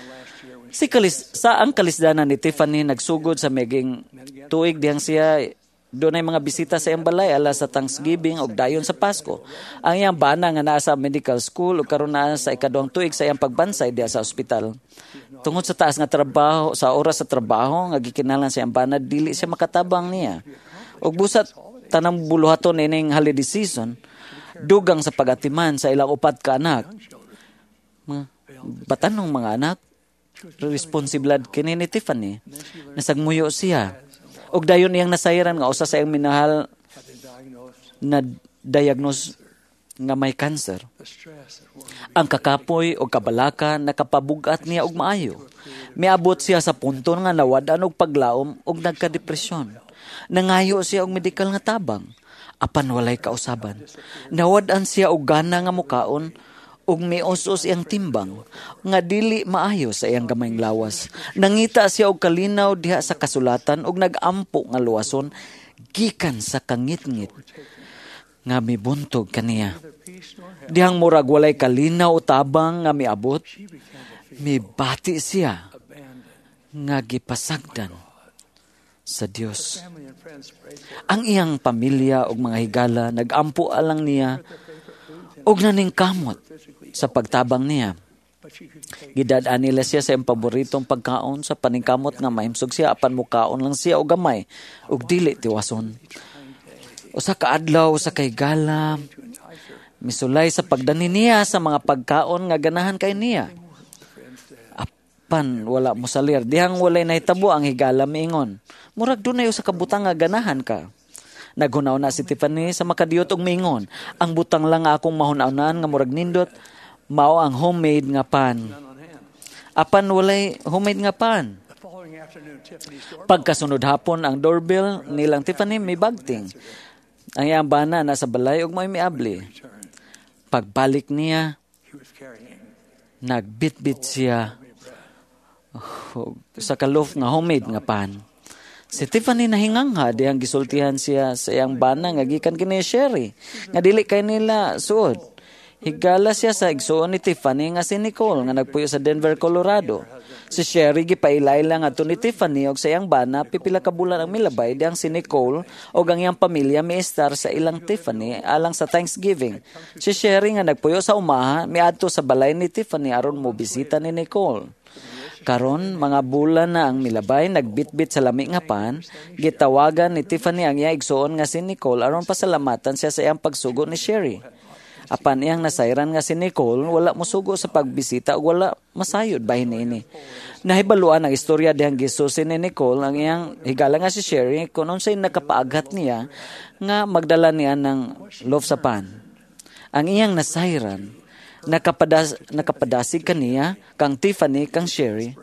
Sa ang kalisdanan ni Tiffany nagsugod sa meging tuig dihang siya doon ay mga bisita sa iyang balay ala sa Thanksgiving o dayon sa Pasko. Ang iyang bana nga naa sa medical school o karon naa sa ikaduhang tuig sa iyang pagbansay diha sa ospital. Tungod sa taas nga trabaho, sa oras sa trabaho nga gikinahanglan sa iyang bana, dili siya makatabang niya. Og busat tanang buluhaton ining holiday season, dugang sa pagatiman sa ilang upat ka anak. Batanong mga anak, responsibilad kini ni Tiffany. Nasagmuyo siya. Og dayon iyang nasayran nga usa sa iyang minahal na diagnose nga may cancer. Ang kakapoy o kabalaka nakapabugat niya og maayo. Miabot siya sa punto nga nawadan og paglaom og nagka-depresyon. Nangayo siya og medikal nga tabang. Apan walay kausaban. Nawadan siya og gana nga mukaon ug mios-os iyang timbang nga dili maayo sa iyang gamayng lawas. Nangita siya og kalinaw diha sa kasulatan ug nag-ampo nga luwason gikan sa kangit-ngit nga mibuntog kaniya. Dihang murag walay kalinaw o tabang nga miabot, mibati siya nga gipasagdan sa Dios. Ang iyang pamilya ug mga higala nag-ampo alang niya ug naningkamot sa pagtabang niya. Gidadaan nila siya sa iyang paboritong pagkaon sa paningkamot nga mahimsog siya apan mukaon lang siya og gamay ug dili tiwason. Usa ka adlaw sa kay gala, misulay sa pagdani niya sa mga pagkaon nga ganahan kay niya. Apan wala mo salir, dihang walay nahitabo ang higala miingon. Murag dunay usa ka butang nga ganahan ka. Naghunaw na si Tiffany sa makadiyot og miingon. Ang butang lang nga akong mahunaw-unan nga murag nindot mao ang homemade nga pan. Apan walay homemade nga pan. Pagkasunod hapon ang doorbell nilang Tiffany may bagting. Ang iyang bana nasa balay ug may miabli. Pagbalik niya, nagbitbit siya sa kalof nga homemade nga pan. Si Tiffany nahingangha dihang gisultihan siya sa iyang bana nga gikan kini Sherry nga dili kay nila suod. Higala siya sa igsuon ni Tiffany nga si Nicole nga nagpuyo sa Denver, Colorado. Si Sherry gipailayla nga to ni Tiffany og sa iyang bana pipila ka bulan ang milabay dihang si Nicole og ang iyang pamilya miistar sa ilang Tiffany alang sa Thanksgiving. Si Sherry nga nagpuyo sa umaha miadto sa balay ni Tiffany aron mo bisita ni Nicole. Karon mga bulan na ang milabay nagbitbit sa lami nga pan, gitawagan ni Tiffany ang iya igsuon nga si Nicole aron pasalamatan siya sa iyang pagsugo ni Sherry. Apan iyang nasayran nga si Nicole, wala mosugo sa pagbisita o wala masayod bahin ini. Nahibaluan ang istorya dihang gisusin ni Nicole ang iyang higala nga si Sherry kung unsay nakapaagat niya nga magdala niya ng loaf sa pan. Ang iyang nasayran, nakapadasig kaniya kang Tiffany kang Sherry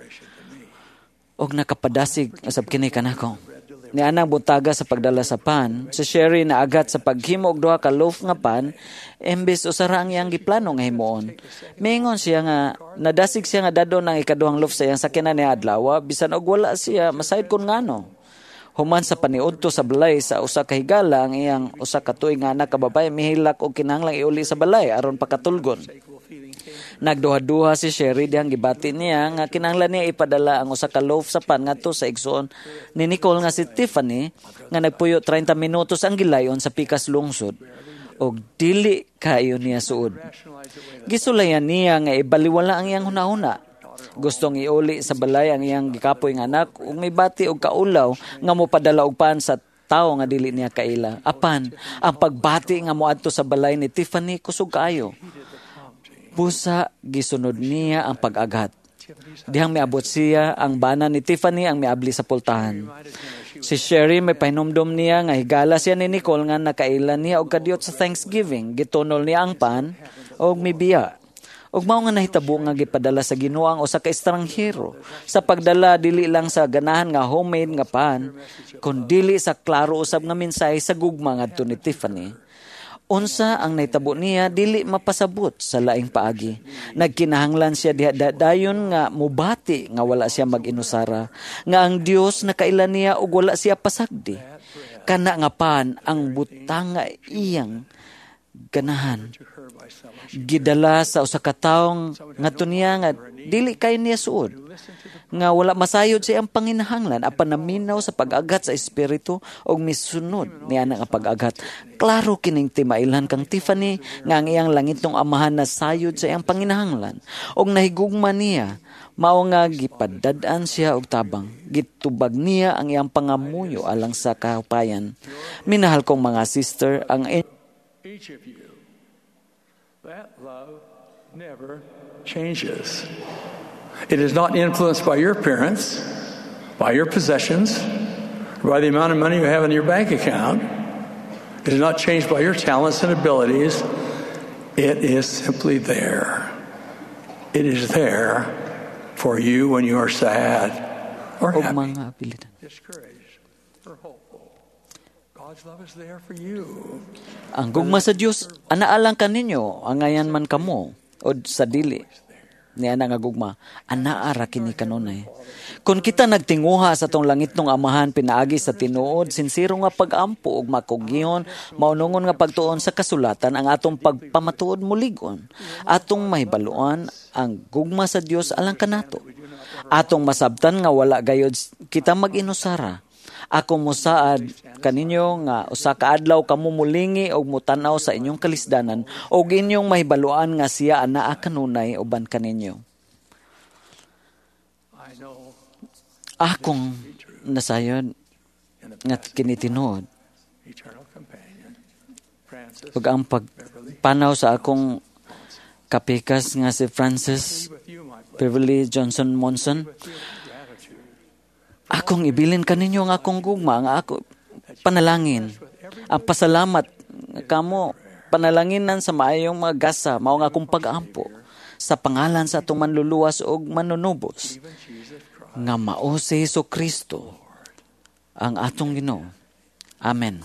og nakapadasig usab kini kanako. Ni anang buntaga sa pagdala sa pan, si Sherry na agat sa paghimo og duha ka loaf nga pan, embes usara ang iyang giplano nga himuon. Mingon siya nga nadasig siya nga dadon ang ikaduhang loaf sa iyang sakyanan ni adlaw, bisan og wala siya masayod kun ngano. Human sa paniudto sa balay sa usa ka higala ang iyang usa ka tuig nga anak ka babae mihilak og kinahanglang iuli sa balay aron pakatulgon. Nagduha-duha si Sherry dihang gibati niya nga kinahanglan niya ipadala ang usa ka loaf sa pan ngadto sa igsoon ni Nicole nga si Tiffany nga nagpuyo 30 minutos ang gilayon sa pikas lungsod og dili kayo niya suod. Gisulayan niya nga ibaliwala ang iyang hunahuna. Gustong iuli sa balay ang iyang gikapoy nga anak ug may bati og kaulaw nga mopadala og pan sa tawo nga dili niya kaila. Apan ang pagbati nga moadto sa balay ni Tiffany kusog kaayo. Busa gisunod niya ang pag-agat. Dihang miabot siya ang bana ni Tiffany ang miabli sa pultahan. Si Sherry may pahinumdom niya nga higala siya ni Nicole nga nakailan niya og kadiyot sa Thanksgiving. Gitunol niya ang pan og mibiya. Og mao nga nahitabo nga gipadala sa Ginoo ang usa ka estranghero sa pagdala dili lang sa ganahan nga homemade nga pan, kun dili sa klaro usab nga mensahe sa gugma ngadto ni Tiffany. Unsa ang nahitabo niya dili mapasabot sa laing paagi. Nagkinahanglan siya dayon nga mubati nga wala siya mag-inusara, nga ang Dios nakailan niya ug wala siya pasagdi. Kana nga pan ang butang nga iyang ganahan. Gidala sa usa ka tawong ngadto niya nga dili kay niya suod, nga wala masayod siya ang panginahanglan apan naminaw sa pag-agat sa espiritu og misunod niya nga pag-agat. Klaro kining timailan kang Tiffany nga ang iyang langitong amahan na sayod sa iyang panginahanglan og nahigugma niya Mao nga gipadad-an siya og tabang. Gitubag niya ang iyang pangamuyo alang sa kahupayan. Minahal kong mga sister, ang Each of you, that love never changes. It is not influenced by your appearance, by your possessions, or by the amount of money you have in your bank account. It is not changed by your talents and abilities. It is simply there. It is there for you when you are sad or og happy, mga abilidad. discouraged or hopeful. God's love is there for you. Ang gugma sa Dios, anaalang kaninyo, angayan man kamo, o sa dili. Niya nga gugma, anaara kini kanunay. Kung kita nagtinguha sa tong langit nung amahan pinaagi sa tinuod, sinsiro nga pag-ampo ug makugihon, maunungon nga pagtuon sa kasulatan ang atong pagpamatuod muligon. Atong mahibaluan ang gugma sa Dios alang kanato. Atong masabtan nga wala gayod kita mag-inusara. Ako mosaad kaninyo nga usa ka adlaw kamo mulingi og mutanaw sa inyong kalisdanan og inyong mahibaluan nga siya anaa kanunay uban kaninyo. Akong nasayod nga kinitinuod ug ang pagpanaw sa akong kapikas nga si Francis Beverly Johnson Monson. Akong ibilin kaninyo ang akong gugma, ang ako panalangin. Ang pasalamat kamo panalanginan sa maayong mga gasa, mao nga akong pag-ampo sa pangalan sa atong manluluwas og manunubos. Nga mao si Jesucristo ang atong Ginoo. Amen.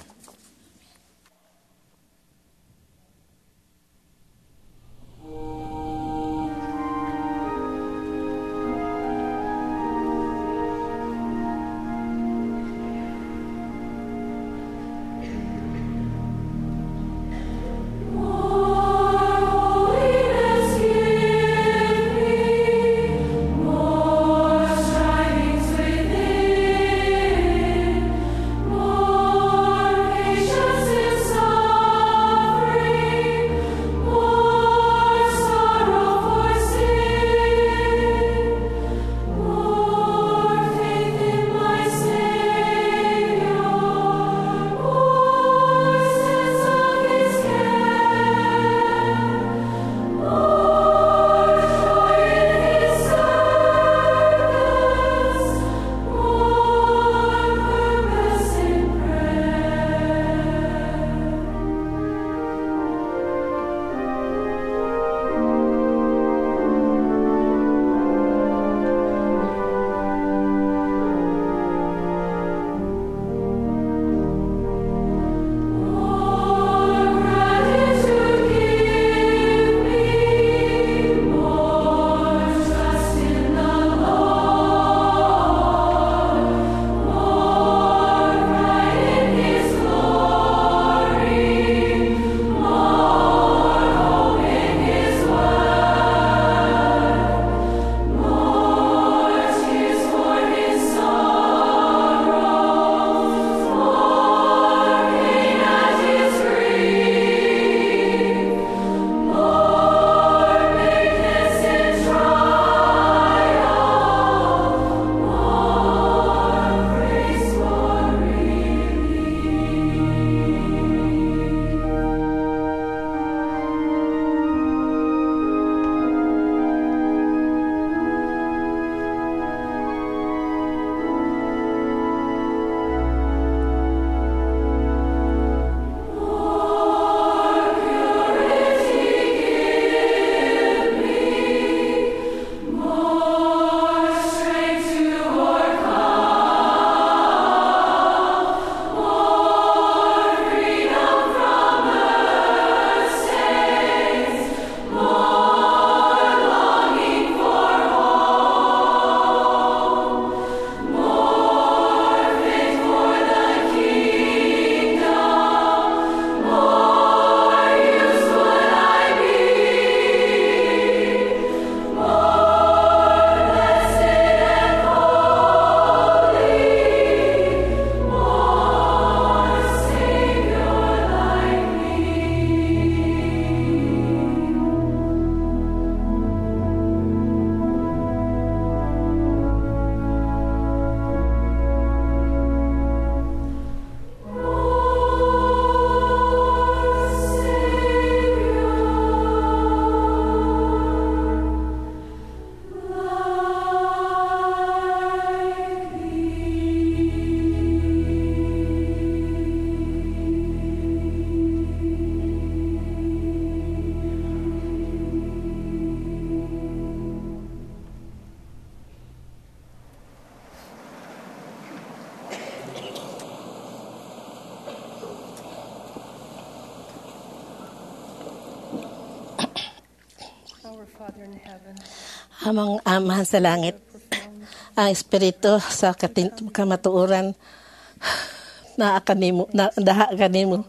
Amang Amahan sa langit, ang Espiritu sa kamatuoran na kanimo, na daha kanimo.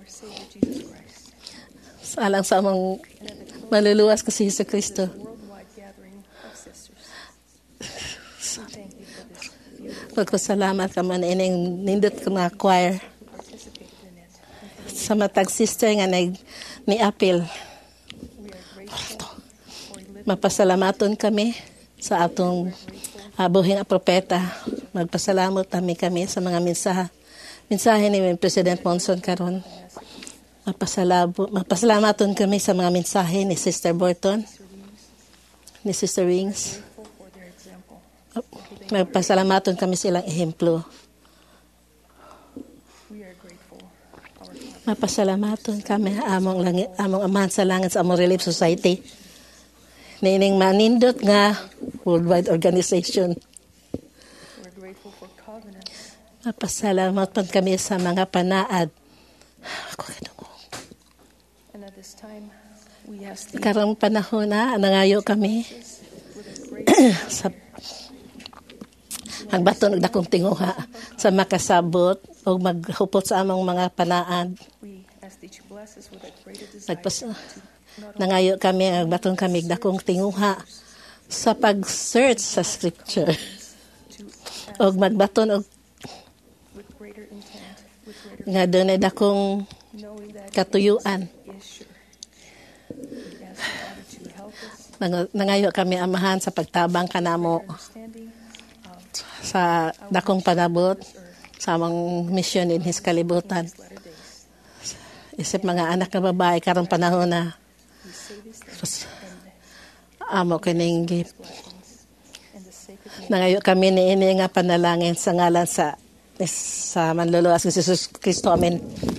Alang sa among maluluwas ko si Jesucristo. Pagkasalamat ka man ining nindot ko na choir. Sa matag sister nga ni Apil. Mapasalamaton kami sa atong buhing propeta. Magpasalamat kami sa mga mensahe ni President Monson karon. Mapasalamaton kami sa mga mensahe ni Sister Borton, ni Sister Wings. Magpasalamaton kami sa ilang ehemplo. Mapasalamaton kami among Amahan sa langit sa among Relief Society. Nining manindot nga worldwide organization. Mapasalamat pa kami sa mga panaad. Karong panahon na nangayo kami sa magbaton og dakong tinguha sa makasabot o maghupot sa among mga panaad. Nangayo kami, baton kami dakong tinguha sa pag-search sa scripture. O magbaton og nga doon ay dakong katuyuan. Nangayo kami amahan sa pagtabang kanamo sa dakong panabot sa among mission in His kalibutan. Isip mga anak na babae karong panahon na amo kining gift. Nangayo kami ni ini nga panalangin sa ngalan sa manluluwas ni Jesus Kristo. Amen.